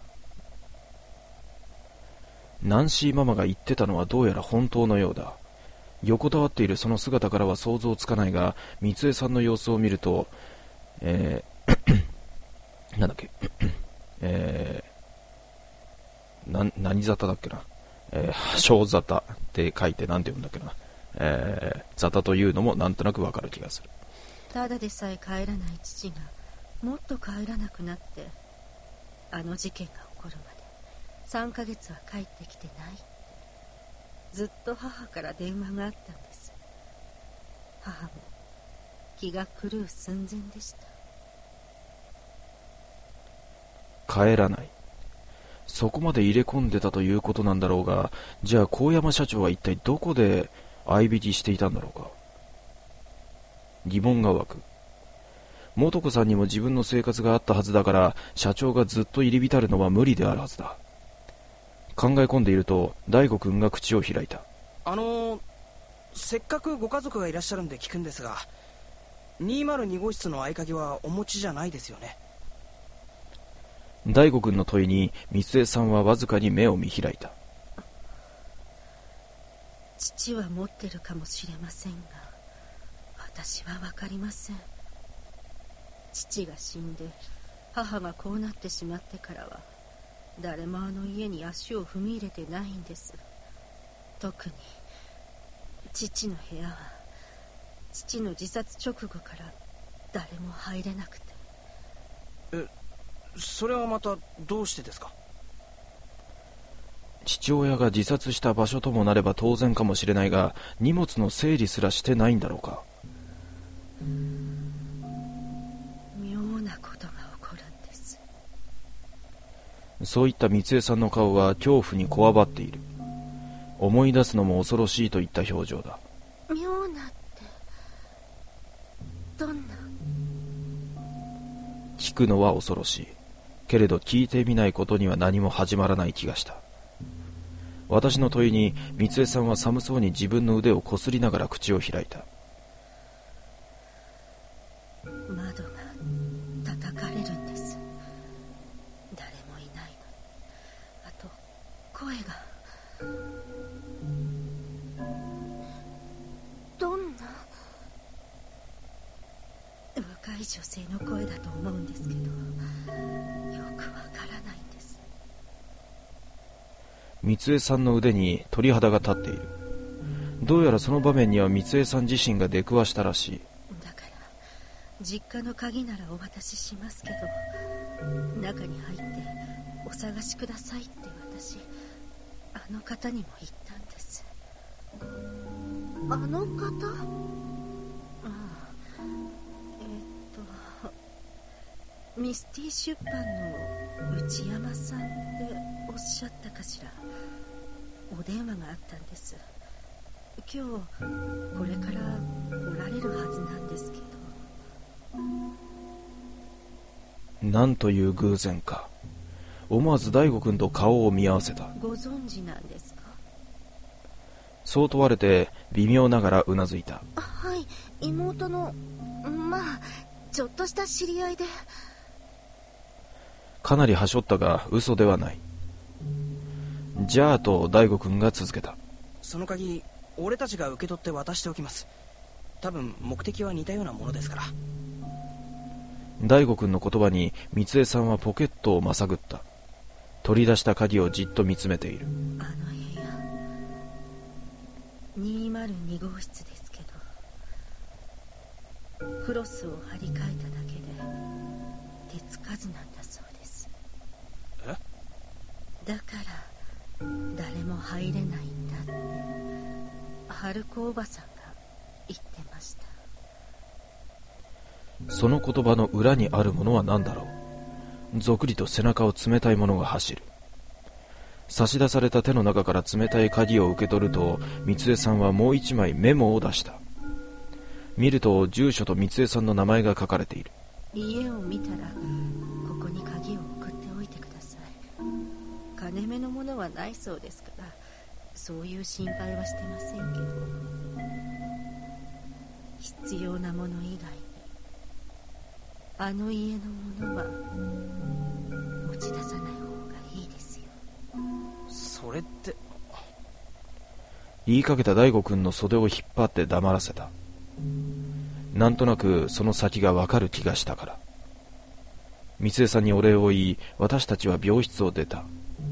う。ナンシーママが言ってたのはどうやら本当のようだ。横たわっているその姿からは想像つかないが、光恵さんの様子を見ると、えー、なんだっけ、えー、な何沙汰だっけな、えー、小沙汰って書いてなんて読むんだっけな、えー、沙汰というのもなんとなくわかる気がする。
ただでさえ帰らない父がもっと帰らなくなって、あの事件が起こるまでさんかげつは帰ってきてないってずっと母から電話があったんです。母も気が狂う寸前でした。
帰らない。そこまで入れ込んでたということなんだろうが、じゃあ高山社長は一体どこで相引きしていたんだろうか。疑問が湧く。素子さんにも自分の生活があったはずだから、社長がずっと入り浸るのは無理であるはずだ。考え込んでいると大吾くんが口を開いた。
あのー、せっかくご家族がいらっしゃるんで聞くんですが、にーまるに号室の合鍵はお持ちじゃないですよね。
大吾くんの問いに三江さんはわずかに目を見開いた。
父は持ってるかもしれませんが、私は分かりません。父が死んで母がこうなってしまってからは、誰もあの家に足を踏み入れてないんです。特に父の部屋は父の自殺直後から誰も入れなくて。
え、それはまたどうしてですか？
父親が自殺した場所ともなれば当然かもしれないが、荷物の整理すらしてないんだろうか。
妙なことが起こるんです。
そういった三江さんの顔は恐怖にこわばっている。思い出すのも恐ろしいといった表情だ。
妙なってどんな？
聞くのは恐ろしい。けれど聞いてみないことには何も始まらない気がした。私の問いに三江さんは寒そうに自分の腕をこすりながら口を開いた。
窓が叩かれるんです。誰もいないのに。あと声が。どんな？若い女性の声だと思うんですけど、よくわからないんです。
三江さんの腕に鳥肌が立っている。どうやらその場面には三江さん自身が出くわしたらしい。
だから実家の鍵ならお渡ししますけど、中に入ってお探しくださいって私あの方にも言ったんです。あの方？ああ、えー、っとミスティ出版の内山さんっておっしゃったかしら。お電話があったんです。今日これから来られるはずなんですけど。
なんという偶然か。思わず大吾君と顔を見合わせた。
ご存知なんですか？
そう問われて微妙ながらうなずいた。
はい、妹のまあちょっとした知り合いで。
かなりはしょったが嘘ではない。じゃあと大吾君が続けた。
その鍵俺たちが受け取って渡しておきます。多分目的は似たようなものですから。
大吾君の言葉に三江さんはポケットをまさぐった。取り出した鍵をじっと見つめている。
あの部屋にーまるに号室ですけど、クロスを張り替えただけで手つかずなんだそうです。
え？
だから誰も入れないんだって春子おばさんが言ってました。
その言葉の裏にあるものは何だろう。ぞくりと背中を冷たいものが走る。差し出された手の中から冷たい鍵を受け取ると、三江さんはもう一枚メモを出した。見ると住所と三江さんの名前が書かれている。
家を見たらここに鍵を送っておいてください。金目のものはないそうですから、そういう心配はしてませんけど、必要なもの以外にあの家のものは持ち出さない方がいいですよ。
それって
言いかけた大吾君の袖を引っ張って黙らせた。なんとなくその先がわかる気がしたから。三江さんにお礼を言い、私たちは病室を出た。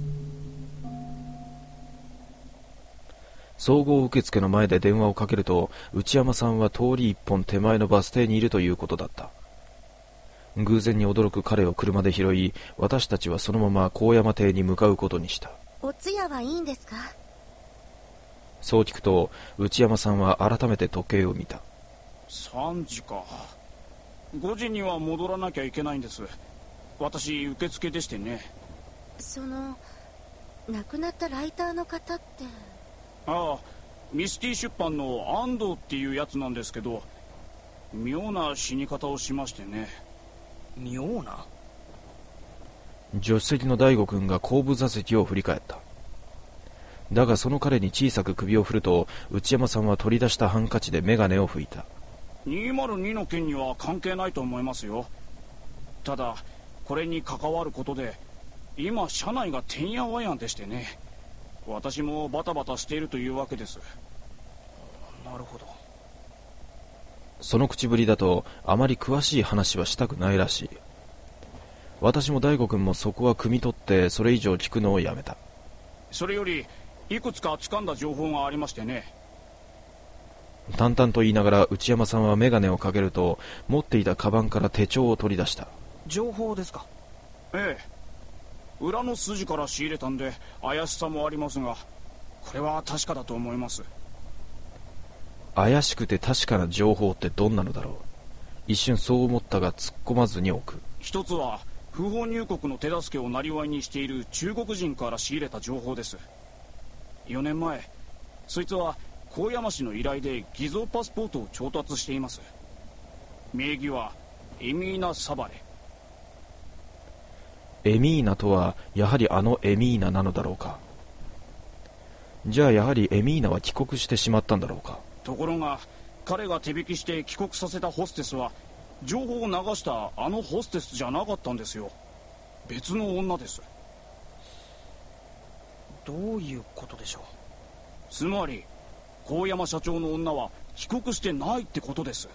総合受付の前で電話をかけると、内山さんは通り一本手前のバス停にいるということだった。偶然に驚く彼を車で拾い、私たちはそのまま高山邸に向かうことにした。
お通夜はいいんですか？
そう聞くと内山さんは改めて時計を見た。
さんじか。ごじには戻らなきゃいけないんです。 私受付でしてね。
その亡くなったライターの方って？
ああ、ミスティ出版の安藤っていうやつなんですけど、妙な死に方をしましてね。
妙な？
助手席の大吾君が後部座席を振り返った。だがその彼に小さく首を振ると、内山さんは取り出したハンカチで眼鏡を拭いた。
にーまるにの件には関係ないと思いますよ。ただこれに関わることで今社内がてんやわやんでしてね、私もバタバタしているというわけです。
なるほど。
その口ぶりだとあまり詳しい話はしたくないらしい。私も大吾君もそこは汲み取ってそれ以上聞くのをやめた。
それよりいくつか掴んだ情報がありましてね。
淡々と言いながら内山さんは眼鏡をかけると、持っていたカバンから手帳を取り出した。
情報ですか？
ええ、裏の筋から仕入れたんで怪しさもありますが、これは確かだと思います。
怪しくて確かな情報ってどんなのだろう。一瞬そう思ったが突っ込まずに置く。
一つは不法入国の手助けを生業にしている中国人から仕入れた情報です。よねんまえ、そいつは高山市の依頼で偽造パスポートを調達しています。名義はエミーナ・サバレ。
エミーナとはやはりあのエミーナなのだろうか。じゃあやはりエミーナは帰国してしまったんだろうか。
ところが彼が手引きして帰国させたホステスは情報を流したあのホステスじゃなかったんですよ。別の女です。
どういうことでしょう？
つまり高山社長の女は帰国してないってことです。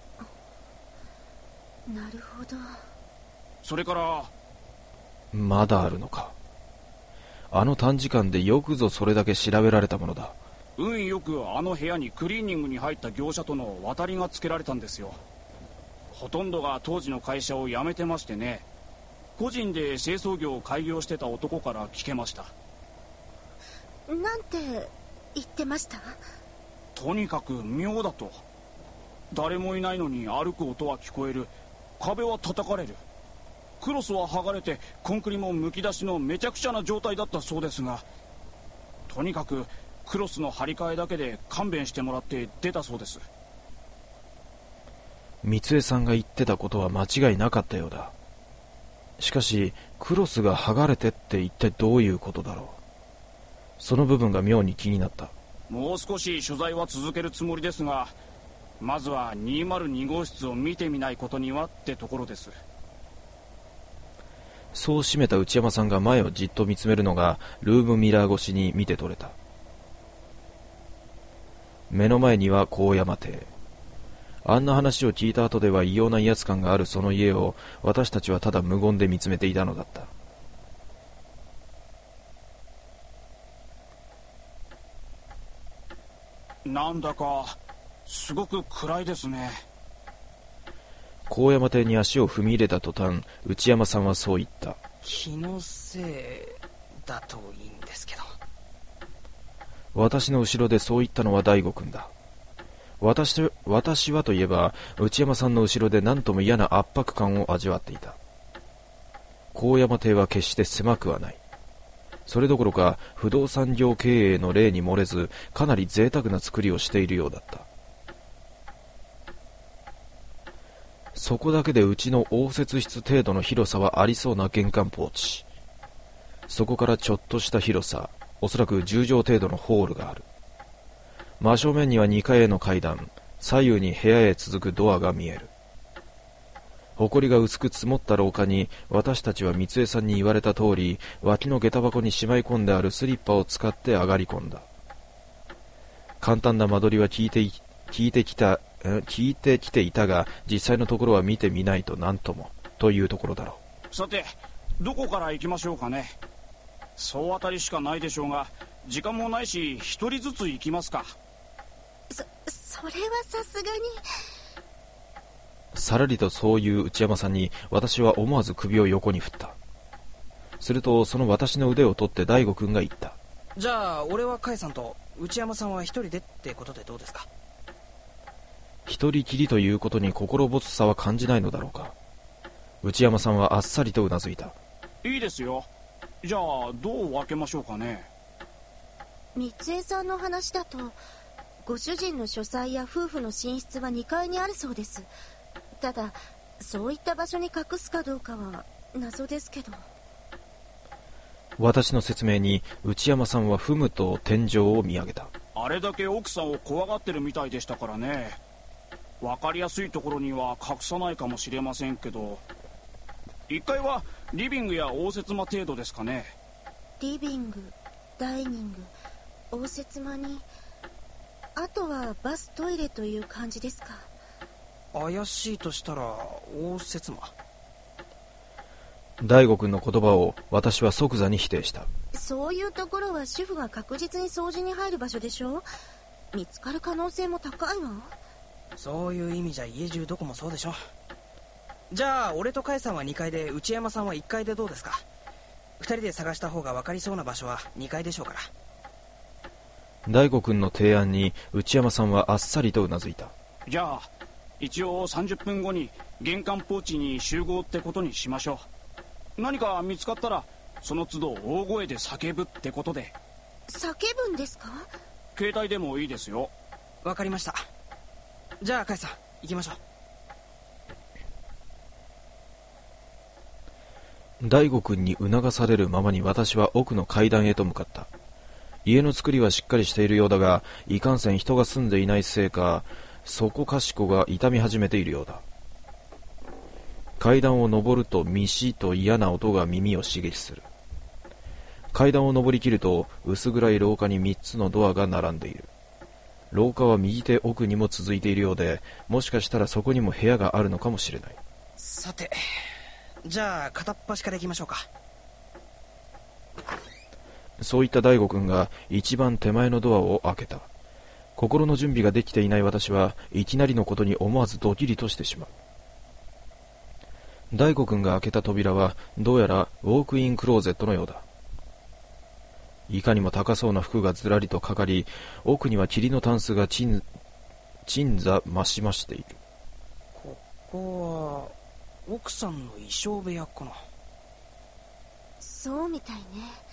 なるほど。
それから
まだあるのか。あの短時間でよくぞそれだけ調べられたものだ。
運よくあの部屋にクリーニングに入った業者との渡りがつけられたんですよ。ほとんどが当時の会社を辞めてましてね、個人で清掃業を開業してた男から聞けました。
なんて言ってました？
とにかく妙だと。誰もいないのに歩く音は聞こえる、壁は叩かれる、クロスは剥がれてコンクリもむき出しのめちゃくちゃな状態だったそうですが、とにかくクロスの張り替えだけで勘弁してもらって出たそうです。
三江さんが言ってたことは間違いなかったようだ。しかしクロスが剥がれてって一体どういうことだろう。その部分が妙に気になった。
もう少し取材は続けるつもりですが、まずはにーまるに号室を見てみないことにはってところです。
そう締めた内山さんが前をじっと見つめるのがルームミラー越しに見て取れた。目の前には高山邸。あんな話を聞いた後では異様な威圧感があるその家を私たちはただ無言で見つめていたのだった。
なんだかすごく暗いですね。
高山邸に足を踏み入れた途端、内山さんはそう言った。
気のせいだといいんですけど。
私の後ろでそう言ったのは大吾君だ。私、私はといえば内山さんの後ろで何とも嫌な圧迫感を味わっていた。高山邸は決して狭くはない。それどころか不動産業経営の例に漏れず、かなり贅沢な作りをしているようだった。そこだけでうちの応接室程度の広さはありそうな玄関ポーチ。そこからちょっとした広さ、おそらくじゅうじょう程度のホールがある。真正面にはにかいへの階段、左右に部屋へ続くドアが見える。埃が薄く積もった廊下に、私たちは三江さんに言われた通り、脇の下駄箱にしまい込んであるスリッパを使って上がり込んだ。簡単な間取りは聞いてい、聞いてきた、聞いてきていたが、実際のところは見てみないと何とも、というところだろ
う。さて、どこから行きましょうかね。総当たりしかないでしょうが、時間もないし一人ずつ行きますか。
そ、それはさすがに。
さらりとそういう内山さんに私は思わず首を横に振った。するとその私の腕を取って大吾君が言った。
じゃあ俺は甲斐さんと内山さんは一人でってことでどうですか。
一人きりということに心細さは感じないのだろうか。 内山さんはあっさりとうなずいた。
いいですよ。じゃあどう分けましょうかね。
三江さんの話だとご主人の書斎や夫婦の寝室はにかいにあるそうです。ただそういった場所に隠すかどうかは謎ですけど。
私の説明に内山さんはふむと天井を見上げた。
あれだけ奥さんを怖がってるみたいでしたからね。分かりやすいところには隠さないかもしれませんけど、いっかいはリビングや応接間程度ですかね。
リビング、ダイニング、応接間に、あとはバス、トイレという感じですか。
怪しいとしたら応接間。
大吾君の言葉を私は即座に否定した。
そういうところは主婦が確実に掃除に入る場所でしょ。見つかる可能性も高いわ。
そういう意味じゃ家中どこもそうでしょ。じゃあ俺と甲斐さんはにかいで内山さんはいっかいでどうですか。ふたりで探した方が分かりそうな場所はにかいでしょうから。
大吾君の提案に内山さんはあっさりとうなずいた。
じゃあ一応さんじゅっぷんごに玄関ポーチに集合ってことにしましょう。何か見つかったらその都度大声で叫ぶってことで。
叫ぶんですか。
携帯でもいいですよ。
分かりました。じゃあ甲斐さん行きましょ
う。大吾君に促されるままに私は奥の階段へと向かった。家の作りはしっかりしているようだが、いかんせん人が住んでいないせいか、そこかしこが痛み始めているようだ。階段を上るとミシと嫌な音が耳を刺激する。階段を上りきると薄暗い廊下にみっつのドアが並んでいる。廊下は右手奥にも続いているようで、もしかしたらそこにも部屋があるのかもしれない。
さて、じゃあ片っ端から行きましょうか。
そういった大吾君が一番手前のドアを開けた。心の準備ができていない私はいきなりのことに思わずドキリとしてしまう。大吾君が開けた扉はどうやらウォークインクローゼットのようだ。いかにも高そうな服がずらりとかかり、奥には霧のタンスが鎮座増し増している。
ここは奥さんの衣装部屋かな。
そうみたいね。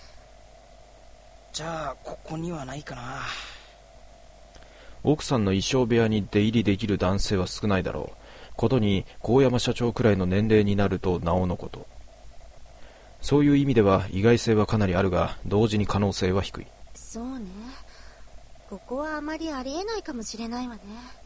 じゃあここにはないかな。
奥さんの衣装部屋に出入りできる男性は少ないだろう。ことに高山社長くらいの年齢になるとなおのこと。そういう意味では意外性はかなりあるが、同時に可能性は低い。
そうね。ここはあまりありえないかもしれないわね。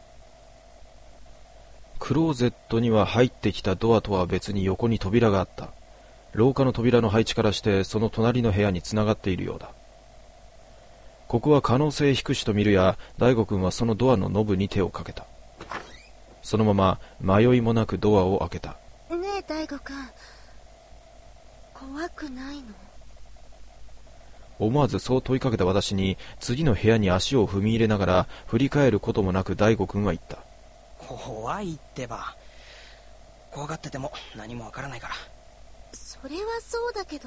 クローゼットには入ってきたドアとは別に横に扉があった。廊下の扉の配置からしてその隣の部屋につながっているようだ。ここは可能性低しと見るや、大吾君はそのドアのノブに手をかけた。そのまま迷いもなくドアを開けた。
ねえ大吾君、怖くないの？
思わずそう問いかけた私に、次の部屋に足を踏み入れながら振り返ることもなく大吾君は言った。
怖いってば。怖がってても何もわからないから。
それはそうだけど。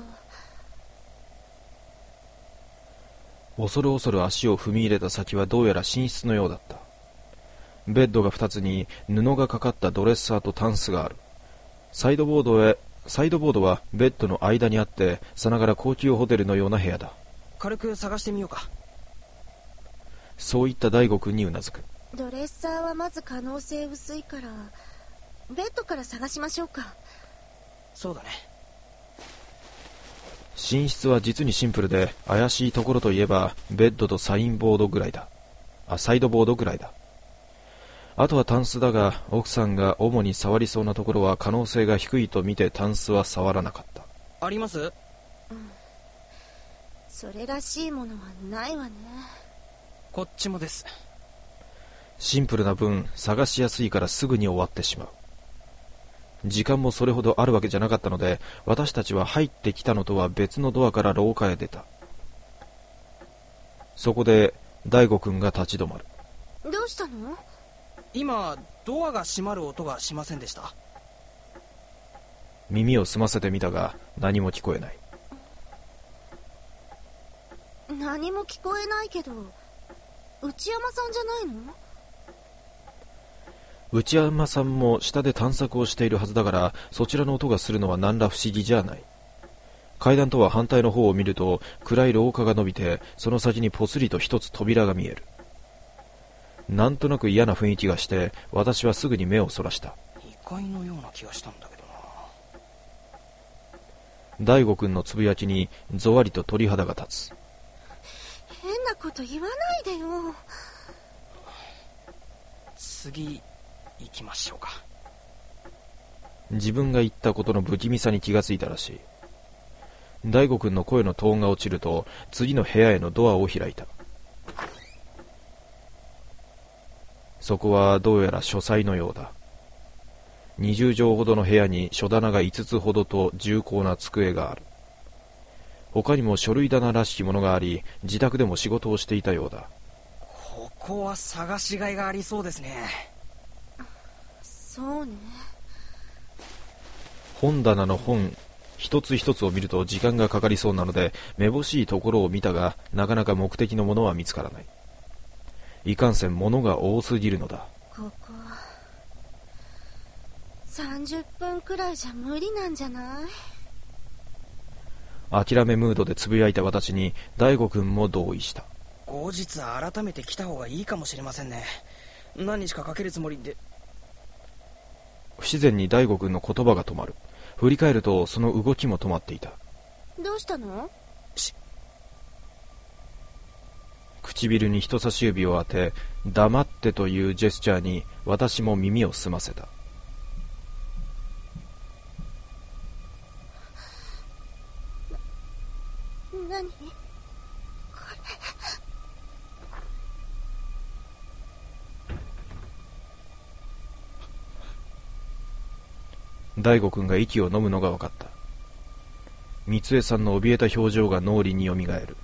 恐る恐る足を踏み入れた先はどうやら寝室のようだった。ベッドが二つに布がかかったドレッサーとタンスがある。サイドボードへサイドボードはベッドの間にあって、さながら高級ホテルのような部屋だ。
軽く探してみようか。
そういった大吾君にうなずく。
ドレッサーはまず可能性薄いから、ベッドから探しましょうか。
そうだね。
寝室は実にシンプルで、怪しいところといえばベッドとサインボードぐらいだ。あ、サイドボードぐらいだ。あとはタンスだが、奥さんが主に触りそうなところは可能性が低いと見てタンスは触らなかった。
あります？
うん。それらしいものはないわね。
こっちもです。
シンプルな分、探しやすいからすぐに終わってしまう。時間もそれほどあるわけじゃなかったので、私たちは入ってきたのとは別のドアから廊下へ出た。そこで大吾君が立ち止まる。
どうしたの？
今ドアが閉まる音がしませんでした？
耳を澄ませてみたが何も聞こえない。
何も聞こえないけど、内山さんじゃないの？
内山さんも下で探索をしているはずだから、そちらの音がするのは何ら不思議じゃない。階段とは反対の方を見ると、暗い廊下が伸びて、その先にぽつりと一つ扉が見える。なんとなく嫌な雰囲気がして、私はすぐに目をそらした。
にかいのような気がしたんだけどな。
大悟くんのつぶやきにぞわりと鳥肌が立つ。
変なこと言わないでよ。
次行きましょうか。
自分が言ったことの不気味さに気がついたらしい。大悟くんの声のトーンが落ちると、次の部屋へのドアを開いた。そこはどうやら書斎のようだ。にじゅうじょうほどの部屋に書棚がいつつほどと重厚な机がある。他にも書類棚らしきものがあり、自宅でも仕事をしていたようだ。
ここは探しがいがありそうですね。
そうね。
本棚の本一つ一つを見ると時間がかかりそうなので、めぼしいところを見たが、なかなか目的のものは見つからない。いかんせん物が多すぎるのだ。
ここさんじゅっぷんくらいじゃ無理なんじゃない？
諦めムードでつぶやいた私に大悟くんも同意した。
後日改めて来た方がいいかもしれませんね。何日かかけるつもりで。
不自然に大悟くんの言葉が止まる。振り返るとその動きも止まっていた。
どうしたの？
唇に人差し指を当て、黙ってというジェスチャーに私も耳を澄ませた。
な、何？こ
れ。大悟くんが息を飲むのが分かった。三江さんの怯えた表情が脳裏によみがえる。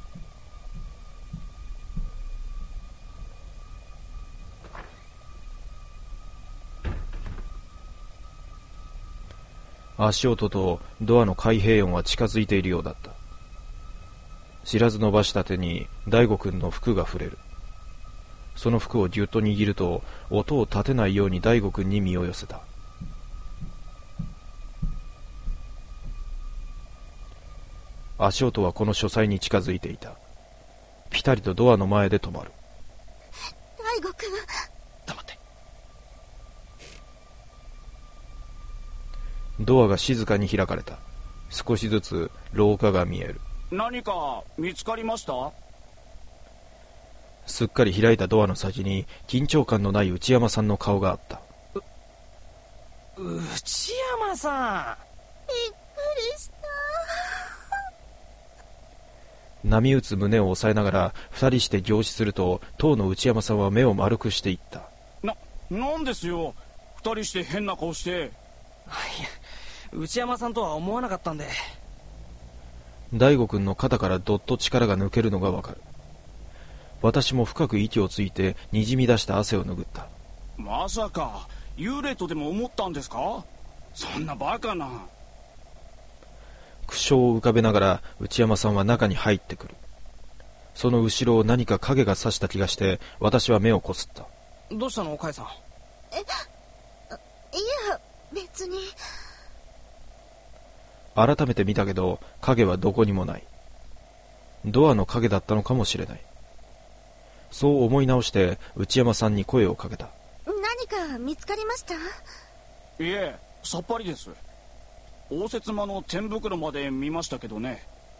足音とドアの開閉音は近づいているようだった。知らず伸ばした手に大悟くんの服が触れる。その服をぎゅっと握ると、音を立てないように大悟くんに身を寄せた。足音はこの書斎に近づいていた。ピタリとドアの前で止まる。
大悟くん。
黙って。
ドアが静かに開かれた。少しずつ廊下が見える。
何か見つかりました？
すっかり開いたドアの先に緊張感のない内山さんの顔があった。
う内山さん。
びっくりした。
波打つ胸を押さえながら二人して凝視すると、当の内山さんは目を丸くしていった。
な、なんですよ、二人して変な顔して。いや、
内山さんとは思わなかったんで。
大悟くんの肩からどっと力が抜けるのがわかる。私も深く息をついてにじみ出した汗を拭った。
まさか幽霊とでも思ったんですか？そんなバカな。
苦笑を浮かべながら内山さんは中に入ってくる。その後ろを何か影が差した気がして、私は目をこすった。
どうしたの、おかえさん？
え、いや別に。
改めて見たけど影はどこにもない。ドアの影だったのかもしれない。そう思い直して内山さんに声をかけた。
何か見つかりました？
いえ、さっぱりです。応接間の天袋まで見ましたけどね。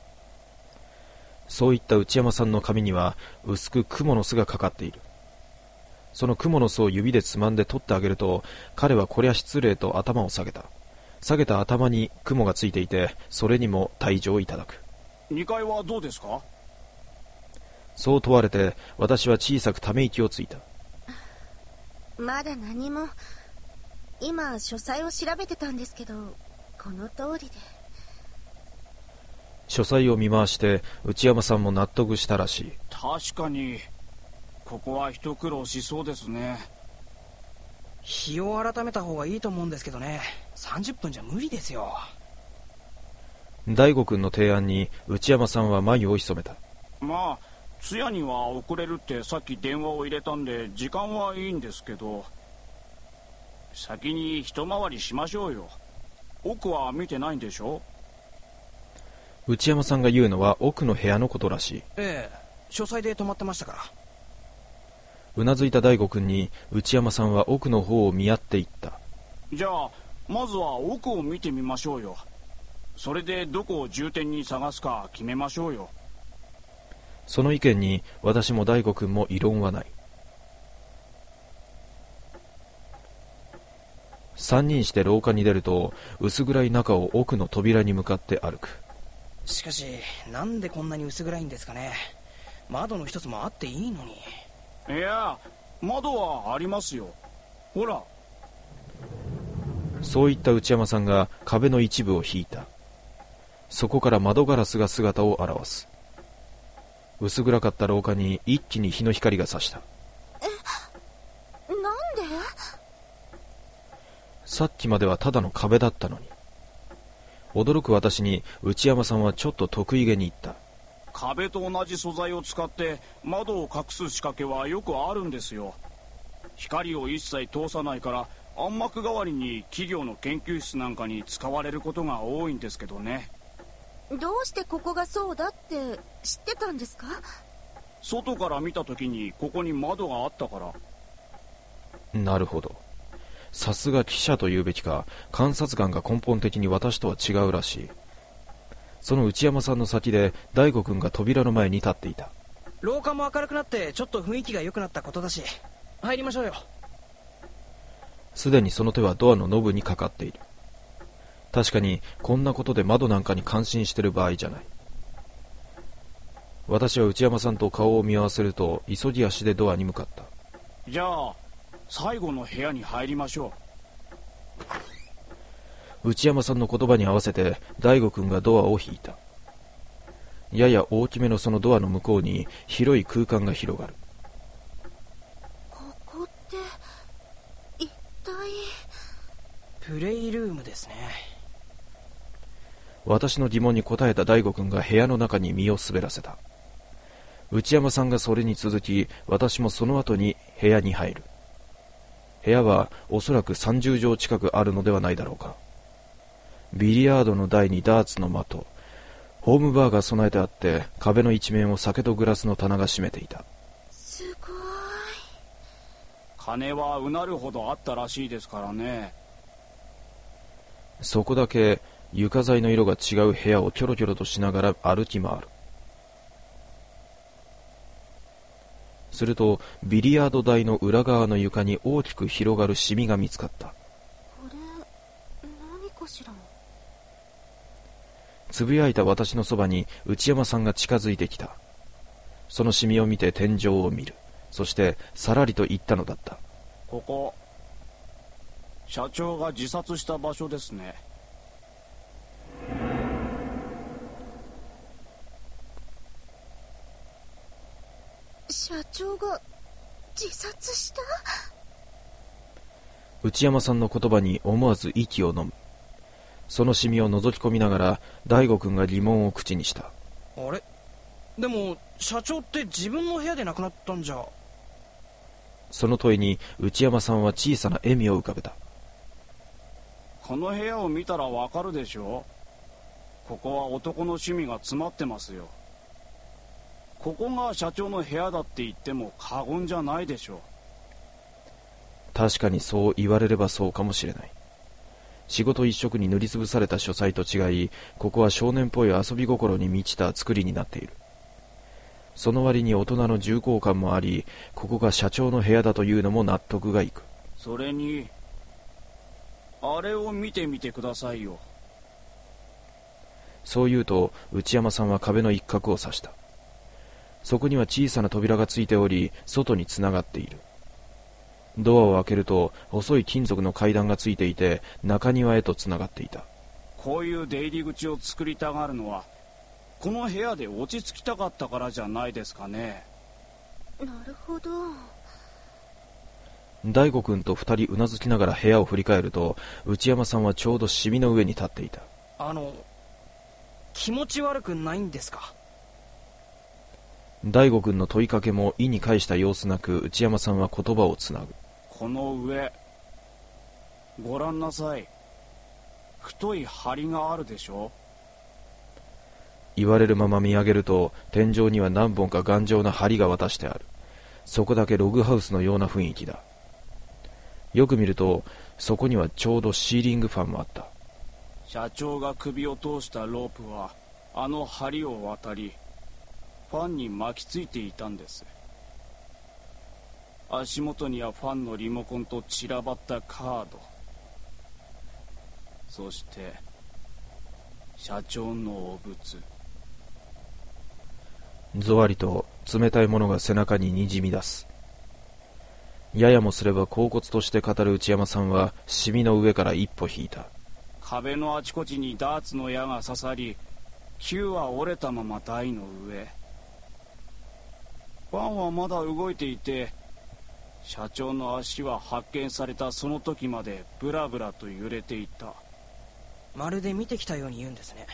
そういった内山さんの髪には薄く蜘蛛の巣がかかっている。その蜘蛛の巣を指でつまんで取ってあげると、彼はこりゃ失礼と頭を下げた。下げた頭に蜘蛛がついていて、それにも退場いただく。
にかいはどうですか？
そう問われて私は小さくため息をついた。
まだ何も。今書斎を調べてたんですけど、この通りで。
書斎を見回して内山さんも納得したらしい。
確かにここは一苦労しそうですね。
日を改めた方がいいと思うんですけどね。さんじゅっぷんじゃ無理ですよ。
大悟くんの提案に内山さんは眉を潜めた。
まあ通夜には遅れるってさっき電話を入れたんで時間はいいんですけど。 先に一回りしましょうよ。奥は見てないんでしょ。
内山さんが言うのは奥の部屋のことらしい。
ええ、書斎で泊まってましたから。
うなずいた大吾君に内山さんは奥の方を見合っていった。
じゃあまずは奥を見てみましょうよ。それでどこを重点に探すか決めましょうよ。
その意見に私も大吾君も異論はない。三人して廊下に出ると薄暗い中を奥の扉に向かって歩く。
しかしなんでこんなに薄暗いんですかね。窓の一つもあっていいのに。
いや、窓はありますよ。ほら。
そう言った内山さんが壁の一部を引いた。そこから窓ガラスが姿を現す。薄暗かった廊下に一気に日の光が差した。
え、なんで？
さっきまではただの壁だったのに。驚く私に内山さんはちょっと得意げに言った。
壁と同じ素材を使って窓を隠す仕掛けはよくあるんですよ。光を一切通さないから暗幕代わりに企業の研究室なんかに使われることが多いんですけどね。
どうしてここがそうだって知ってたんですか？
外から見た時にここに窓があったから。
なるほど。さすが記者というべきか、観察眼が根本的に私とは違うらしい。その内山さんの先で大吾君が扉の前に立っていた。
廊下も明るくなってちょっと雰囲気が良くなったことだし、入りましょうよ。
すでにその手はドアのノブにかかっている。確かにこんなことで窓なんかに感心してる場合じゃない。私は内山さんと顔を見合わせると急ぎ足でドアに向かった。
じゃあ最後の部屋に入りましょ
う。内山さんの言葉に合わせて大吾君がドアを引いた。やや大きめのそのドアの向こうに広い空間が広がる。
ここって一体。
プレイルームですね。
私の疑問に答えた大吾君が部屋の中に身を滑らせた。内山さんがそれに続き、私もその後に部屋に入る。部屋はおそらくさんじゅうじょう近くあるのではないだろうか。ビリヤードの台にダーツの的、ホームバーが備えてあって、壁の一面を酒とグラスの棚が占めていた。
すごい。
金はうなるほどあったらしいですからね。
そこだけ床材の色が違う部屋をキョロキョロとしながら歩き回る。するとビリヤード台の裏側の床に大きく広がるシミが見つかった。
これ何かしら。
つぶやいた私のそばに内山さんが近づいてきた。そのシミを見て天井を見る。そしてさらりと言ったのだった。
ここ社長が自殺した場所ですね。
社長が自殺した？
内山さんの言葉に思わず息を飲む。そのシミを覗き込みながら大吾君が疑問を口にした。
あれ？でも社長って自分の部屋で亡くなったんじゃ。
その問いに内山さんは小さな笑みを浮かべた。
この部屋を見たらわかるでしょ。ここは男の趣味が詰まってますよ。ここが社長の部屋だって言っても過言じゃないでしょう。
確かにそう言われればそうかもしれない。仕事一色に塗りつぶされた書斎と違い、ここは少年っぽい遊び心に満ちた作りになっている。その割に大人の重厚感もあり、ここが社長の部屋だというのも納得がいく。
それにあれを見てみてくださいよ。
そう言うと内山さんは壁の一角を指した。そこには小さな扉がついており、外につながっている。ドアを開けると細い金属の階段がついていて、中庭へとつながっていた。
こういう出入り口を作りたがるのはこの部屋で落ち着きたかったからじゃないですかね。
なるほど。
大吾君と二人うなずきながら部屋を振り返ると、内山さんはちょうどシミの上に立っていた。
あの気持ち悪くないんですか？
大吾君の問いかけも意に介した様子なく、内山さんは言葉をつなぐ。
この上ご覧なさい。太い梁があるでしょ。
言われるまま見上げると、天井には何本か頑丈な梁が渡してある。そこだけログハウスのような雰囲気だ。よく見ると、そこにはちょうどシーリングファンもあった。
社長が首を通したロープはあの梁を渡り、ファンに巻きついていたんです。足元にはファンのリモコンと散らばったカード、そして社長のお仏。
ぞわりと冷たいものが背中ににじみ出す。ややもすれば恍惚として語る内山さんはシミの上から一歩引いた。
壁のあちこちにダーツの矢が刺さり、球は折れたまま台の上。ファンはまだ動いていて、社長の足は発見されたその時までブラブラと揺れていた。
まるで見てきたように言うんですね。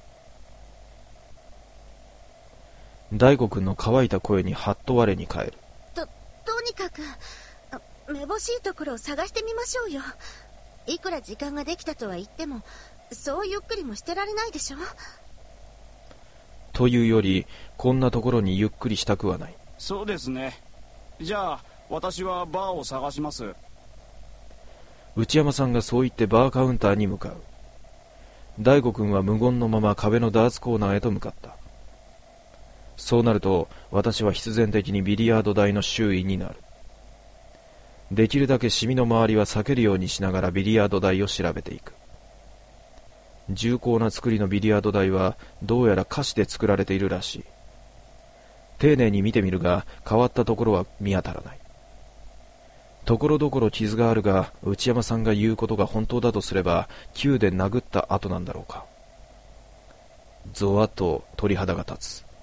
大吾君の乾いた声にハッと我に返る。
と、とにかくめぼしいところを探してみましょうよ。いくら時間ができたとは言っても、そうゆっくりもしてられないでしょ。
というより、こんなところにゆっくりしたくはない。
そうですね。じゃあ私はバーを探します。
内山さんがそう言ってバーカウンターに向かう。大吾君は無言のまま壁のダーツコーナーへと向かった。そうなると、私は必然的にビリヤード台の周囲になる。できるだけシミの周りは避けるようにしながらビリヤード台を調べていく。重厚な作りのビリヤード台はどうやら菓子で作られているらしい。丁寧に見てみるが変わったところは見当たらない。ところどころ傷があるが、内山さんが言うことが本当だとすれば球で殴った跡なんだろうか。ゾワッと鳥肌が立つ。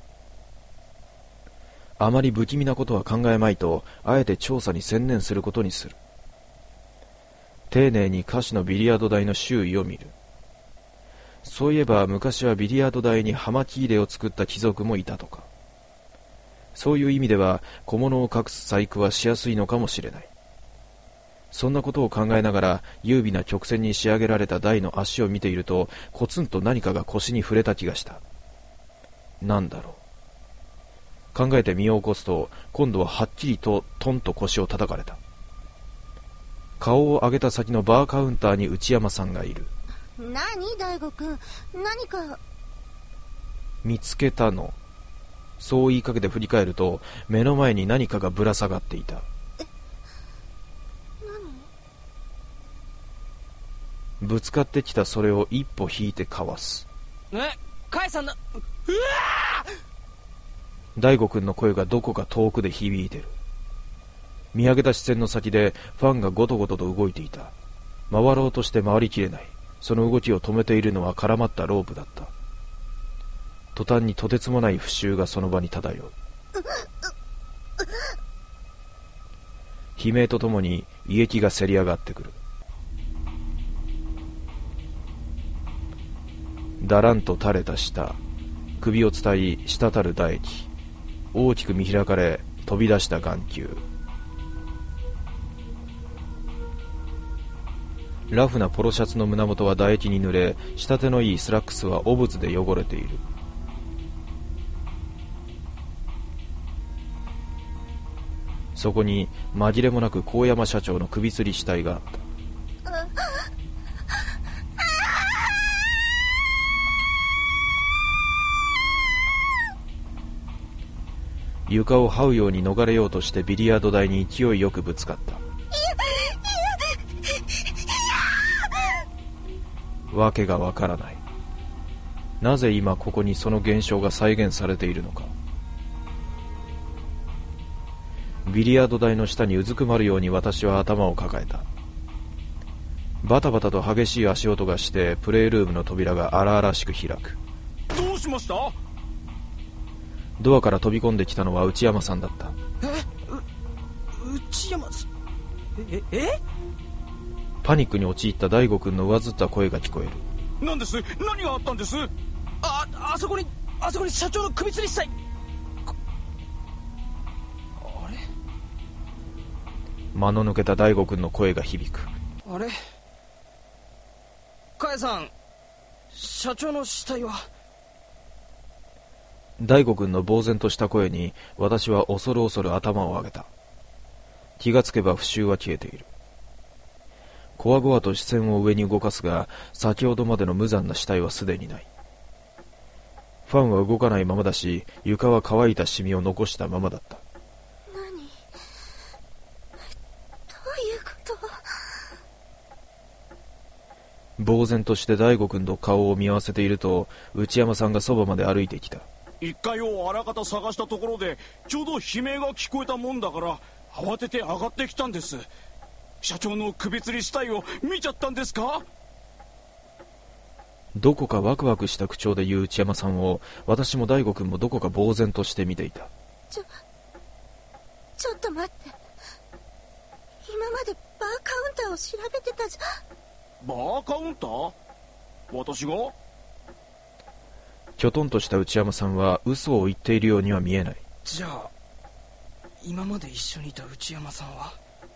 あまり不気味なことは考えまいと、あえて調査に専念することにする。丁寧に菓子のビリヤード台の周囲を見る。そういえば昔はビリヤード台に葉巻入れを作った貴族もいたとか。そういう意味では小物を隠す細工はしやすいのかもしれない。そんなことを考えながら優美な曲線に仕上げられた台の足を見ていると、コツンと何かが腰に触れた気がした。なんだろう。考えて身を起こすと、今度ははっきりとトンと腰を叩かれた。顔を上げた先のバーカウンターに内山さんがいる。
何、大吾君、何か。
見つけたの。そう言いかけて振り返ると、目の前に何かがぶら下がっていた。
え、
何？ぶつかってきたそれを一歩引いてかわす。
え、カイさんな、うわー！
大吾君の声がどこか遠くで響いてる。見上げた視線の先でファンがゴトゴトと動いていた。回ろうとして回りきれない。その動きを止めているのは絡まったロープだった。途端にとてつもない不臭がその場に漂う。悲鳴とともに胃液がせり上がってくる。だらんと垂れた舌、首を伝い滴る唾液、大きく見開かれ飛び出した眼球。ラフなポロシャツの胸元は唾液に濡れ、仕立てのいいスラックスは汚物で汚れている。そこに紛れもなく高山社長の首吊り死体があった。床を這うように逃れようとしてビリヤード台に勢いよくぶつかった。わけがわからない。なぜ今ここにその現象が再現されているのか。ビリヤード台の下にうずくまるように私は頭を抱えた。バタバタと激しい足音がしてプレイルームの扉が荒々しく開く。
どうしました？
ドアから飛び込んできたのは内山さんだった。
え、う、内山さん、え、え、え？
パニックに陥った大吾君の上ずった声が聞こえる。
何です？何があったんです？
あ、あそこに、あそこに社長の首吊り死体。あれ？
間の抜けた大吾君の声が響く。
あれ？ カエさん、社長の死体は？
大悟くんの呆然とした声に私は恐る恐る頭を上げた。気がつけば腐臭は消えている。こわごわと視線を上に動かすが、先ほどまでの無残な死体はすでにない。ファンは動かないままだし、床は乾いたシミを残したままだった。
何？どういうこと？
呆然として大悟くんと顔を見合わせていると、内山さんがそばまで歩いてきた。
一階をあらかた探したところでちょうど悲鳴が聞こえたもんだから慌てて上がってきたんです。社長の首吊り死体を見ちゃったんですか？
どこかワクワクした口調で言う内山さんを、私も大悟くんもどこか呆然として見ていた。
ちょちょっと待って、今までバーカウンターを調べてたじゃ。
バーカウンター？私が？
きょとんとした内山さんは嘘を言っているようには見えない。
じゃあ今まで一緒にいた内山さんは？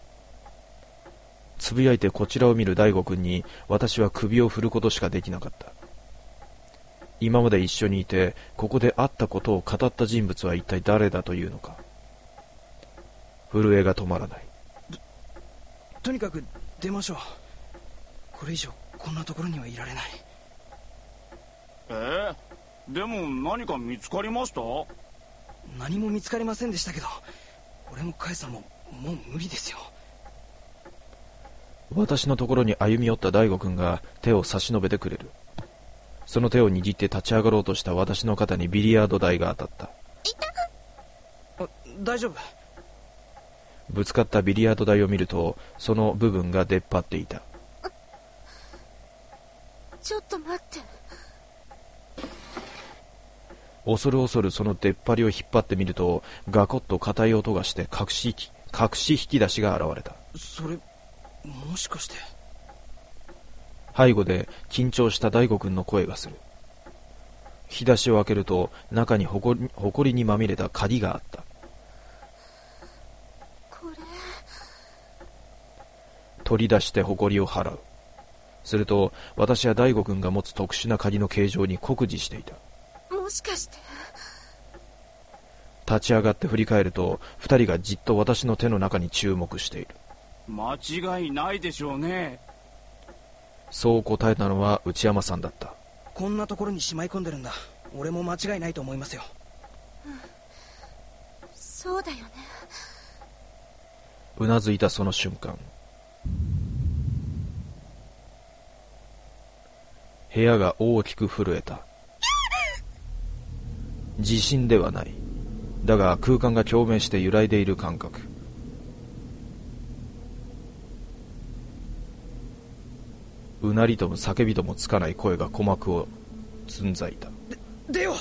つぶやいてこちらを見る大悟くんに私は首を振ることしかできなかった。今まで一緒にいてここで会ったことを語った人物は一体誰だというのか。震えが止まらない。
と, とにかく出ましょう。これ以上こんなところにはいられない。
えー、でも何か見つかりました？
何も見つかりませんでしたけど、俺もカエさんももう無理ですよ。
私のところに歩み寄った大悟くんが手を差し伸べてくれる。その手を握って立ち上がろうとした私の肩にビリヤード台が当たった。
あ、大丈夫？
ぶつかったビリヤード台を見ると、その部分が出っ張っていた。
ちょっと待って。
恐る恐るその出っ張りを引っ張ってみると、ガコッと硬い音がして隠し隠し引き出しが現れた。
それもしかして？
背後で緊張した大悟くんの声がする。引き出しを開けると中にほこり、ほこりにまみれた鍵があった。
これ
取り出してほこりを払う。すると私は大悟くんが持つ特殊な鍵の形状に酷似していた。
もしかして？
立ち上がって振り返ると二人がじっと私の手の中に注目している。
間違いないでしょうね。
そう答えたのは内山さんだった。
こんなところにしまい込んでるんだ。俺も間違いないと思いますよ。
うん、そうだよね。
うなずいたその瞬間、部屋が大きく震えた。地震ではない。だが空間が共鳴して揺らいでいる感覚。うなりとも叫びともつかない声が鼓膜をつんざいた。
で、でよ。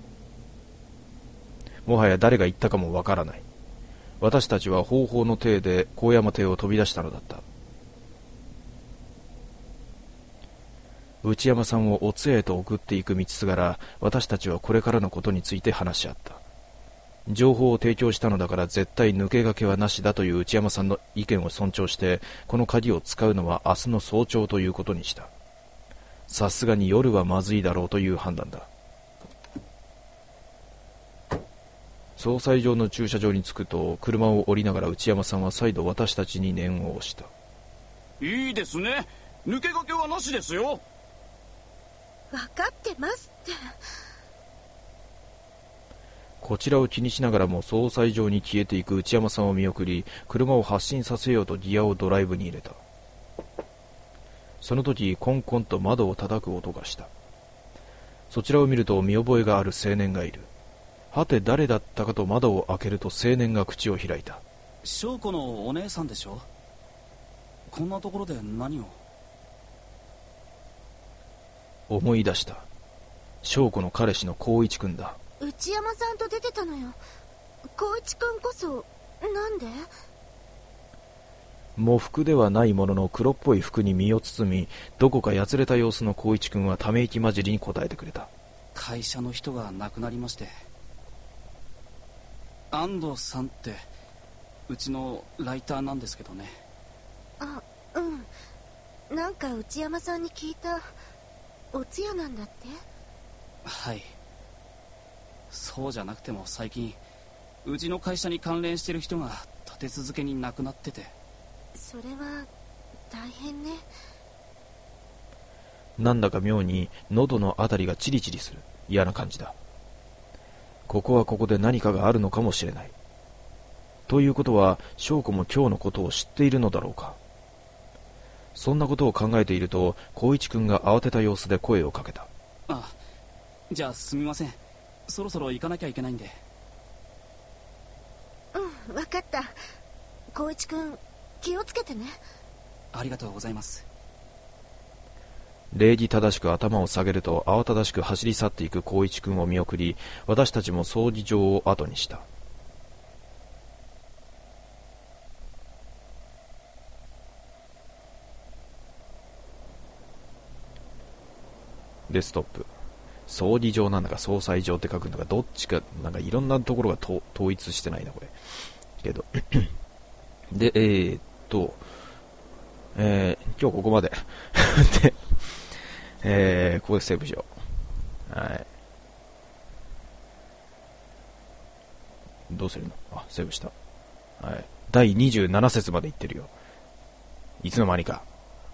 もはや誰が言ったかもわからない。私たちは方法の体で高山邸を飛び出したのだった。内山さんをお通夜へと送っていく道すがら、私たちはこれからのことについて話し合った。情報を提供したのだから絶対抜け駆けはなしだという内山さんの意見を尊重して、この鍵を使うのは明日の早朝ということにした。さすがに夜はまずいだろうという判断だ。総裁場の駐車場に着くと、車を降りながら内山さんは再度私たちに念を押した。
いいですね。抜け駆けはなしですよ。
分かってますって。
こちらを気にしながらも総裁場に消えていく内山さんを見送り、車を発進させようとギアをドライブに入れた。その時コンコンと窓を叩く音がした。そちらを見ると見覚えがある青年がいる。はて誰だったかと窓を開けると青年が口を開いた。
翔子のお姉さんでしょ。こんなところで何を？
思い出した。翔子の彼氏の光一くんだ。
内山さんと出てたのよ。光一くんこそなんで？
喪服ではないものの黒っぽい服に身を包み、どこかやつれた様子の光一くんはため息混じりに答えてくれた。
会社の人が亡くなりまして。安藤さんってうちのライターなんですけどね。
あ、うん。 なんか内山さんに聞いたお通夜なんだって？
はい。そうじゃなくても最近うちの会社に関連してる人が立て続けに亡くなってて。
それは大変ね。
なんだか妙に喉のあたりがチリチリする嫌な感じだ。ここはここで何かがあるのかもしれない。ということは翔子も今日のことを知っているのだろうか。そんなことを考えていると光一君が慌てた様子で声をかけた。
あ、じゃあすみません、そろそろ行かなきゃいけないんで。
うん、分かった。光一君気をつけてね。
ありがとうございます。
礼儀正しく頭を下げると慌ただしく走り去っていく光一君を見送り、私たちも葬儀場を後にした。でストップ。葬儀場なんだか葬祭場って書くんだかどっちか、なんかいろんなところがと統一してないなこれけどでえー、っとえー、今日ここまでで、えー、ここでセーブしよう。はい、どうするの？あ、セーブした。はい、だいにじゅうなな節までいってるよ。いつの間にか。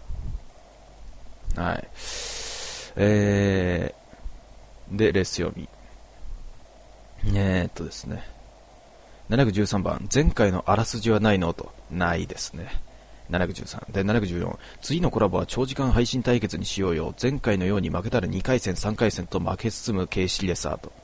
はい、えー、でレッス読み。えーっとですねななひゃくじゅうさんばん、前回のあらすじはないのと。ないですね。ななひゃくじゅうさんでななひゃくじゅうよん、次のコラボは長時間配信対決にしようよ。前回のように負けたらにかい戦さんかい戦と負け進む形式でさと。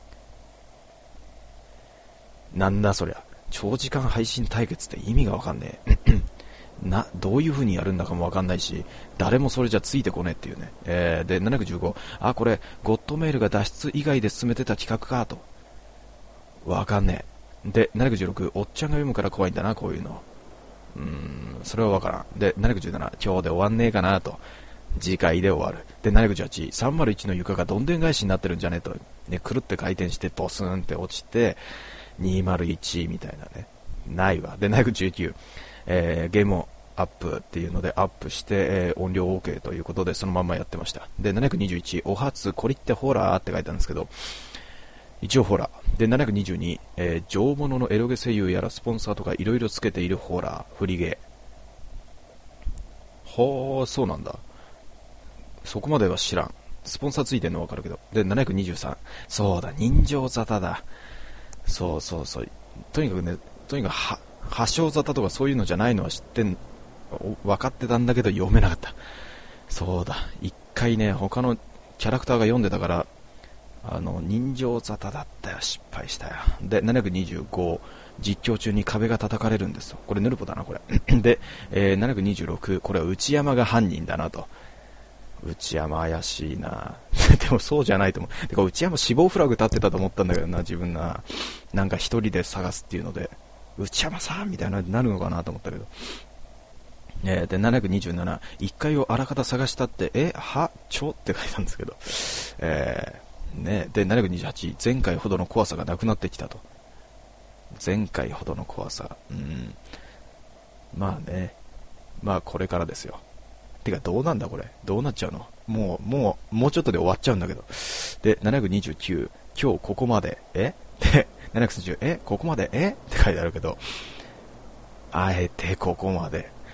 なんだそりゃ、長時間配信対決って意味がわかんねえな、どういう風にやるんだかもわかんないし、誰もそれじゃついてこねえっていうね。えー、でななひゃくじゅうご、あ、これゴッドメールが脱出以外で進めてた企画かと。わかんねえ。でななひゃくじゅうろく、おっちゃんが読むから怖いんだなこういうの。うーん、それはわからん。でななひゃくじゅうなな、今日で終わんねえかなと。次回で終わる。でななひゃくじゅうはち、さんまるいちの床がどんでん返しになってるんじゃねえと、ね、くるって回転してボスンって落ちてにまるいちみたいなね。ないわ。でななひゃくじゅうきゅう、えー、ゲームアップっていうのでアップして、えー、音量 OK ということでそのまんまやってました。でななひゃくにじゅういち、お初これってホラーって書いてあるんですけど、一応ホラーでななひゃくにじゅうに、えー、上物のエロゲ声優やらスポンサーとかいろいろつけているホラー、フリゲー。ほー、そうなんだ。そこまでは知らん。スポンサーついてるのわかるけど。でななひゃくにじゅうさん、そうだ、人情沙汰だ。そうそうそう、とにかくね、とにかくは破傷沙汰とかそういうのじゃないのは知ってん、分かってたんだけど読めなかった。そうだ、一回ね他のキャラクターが読んでたから、あの人情沙汰だったよ、失敗したよ。でななひゃくにじゅうご、実況中に壁が叩かれるんですよ。これヌルポだなこれで、えー、ななひゃくにじゅうろく、これは内山が犯人だなと。内山怪しいなでもそうじゃないと思う。てか内山死亡フラグ立ってたと思ったんだけどな、自分な。なんか一人で探すっていうので内山さんみたいなになるのかなと思ったけど、えー、でななひゃくにじゅうなな、いっかいをあらかた探したって、えはちょって書いたんですけど、えーね、でななひゃくにじゅうはち、前回ほどの怖さがなくなってきたと。前回ほどの怖さ、うん、まあね、まあこれからですよ。てかどうなんだこれ、どうなっちゃうの、もうもうもうちょっとで終わっちゃうんだけど。でななひゃくにじゅうきゅう、今日ここまで、えでななひゃくさんじゅう、えここまで、えって書いてあるけど、あえてここまで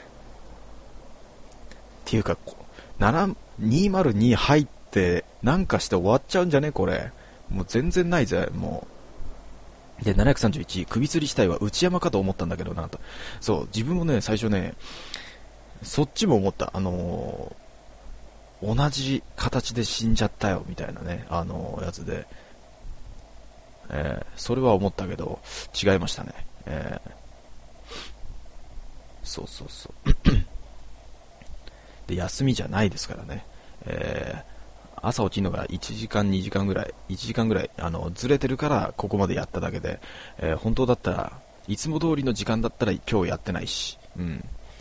っていうかにまるに入ってなんかして終わっちゃうんじゃねこれ。もう全然ないぜもう。でななひゃくさんじゅういち、首吊り死体は内山かと思ったんだけどなと。そう自分もね最初ねそっちも思った。あのー、同じ形で死んじゃったよみたいなね、あのー、やつで、えー、それは思ったけど違いましたね。えー、そうそうそうで休みじゃないですからね。えー、朝起きるのがいちじかんにじかんぐらい、いちじかんぐらいあのずれてるからここまでやっただけで、えー、本当だったらいつも通りの時間だったら今日やってないし、うん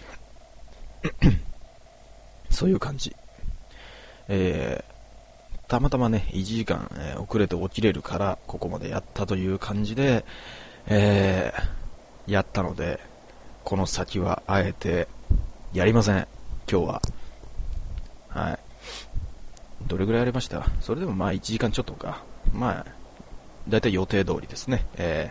そういう感じ。えー、たまたまねいちじかん、えー、遅れて起きれるからここまでやったという感じで、えー、やったのでこの先はあえてやりません今日は。 どれぐらいやりました？それでもまあいちじかんちょっとか。まあ、だいたい予定通りですね。え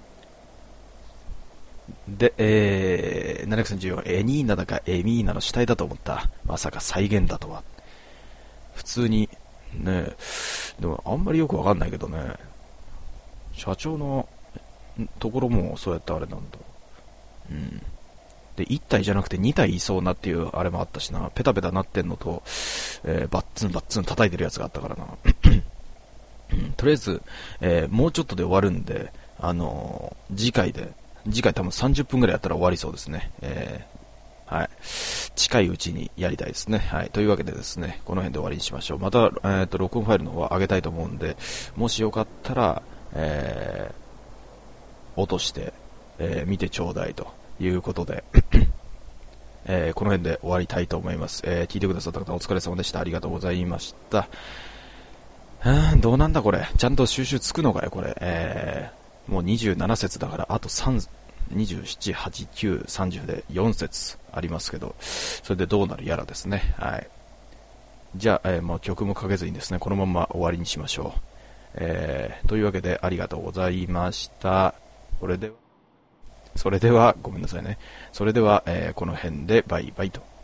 ー、で、えー、ななひゃくさんじゅうよん、エニーナだかエミーナの死体だと思った。まさか再現だとは。普通に、ね、でもあんまりよくわかんないけどね、社長のところもそうやってあれなんだ。うん。で、いち体じゃなくてに体いそうなっていうあれもあったしな。ペタペタなってんのと、えー、バッツンバッツン叩いてるやつがあったからな。うん、とりあえず、えー、もうちょっとで終わるんで、あのー、次回で、次回多分さんじゅっぷんぐらいやったら終わりそうですね。えー、はい。近いうちにやりたいですね。はい。というわけでですね、この辺で終わりにしましょう。また、えーと、録音ファイルの方は上げたいと思うんで、もしよかったら、えー、落として、えー、見てちょうだいということで、えー、この辺で終わりたいと思います。えー、聞いてくださった方お疲れ様でした。ありがとうございました。うん、どうなんだこれ。ちゃんと収集つくのかよ、これ。えー、もうにじゅうなな節だから、あとさん、にじゅうなな、はち、きゅう、さんじゅうでよん節ありますけど、それでどうなるやらですね。はい。じゃあ、えー、まあ曲もかけずにですね、このまま終わりにしましょう。えー、というわけでありがとうございました。これでは、それでは、ごめんなさいね。それでは、えー、この辺でバイバイと。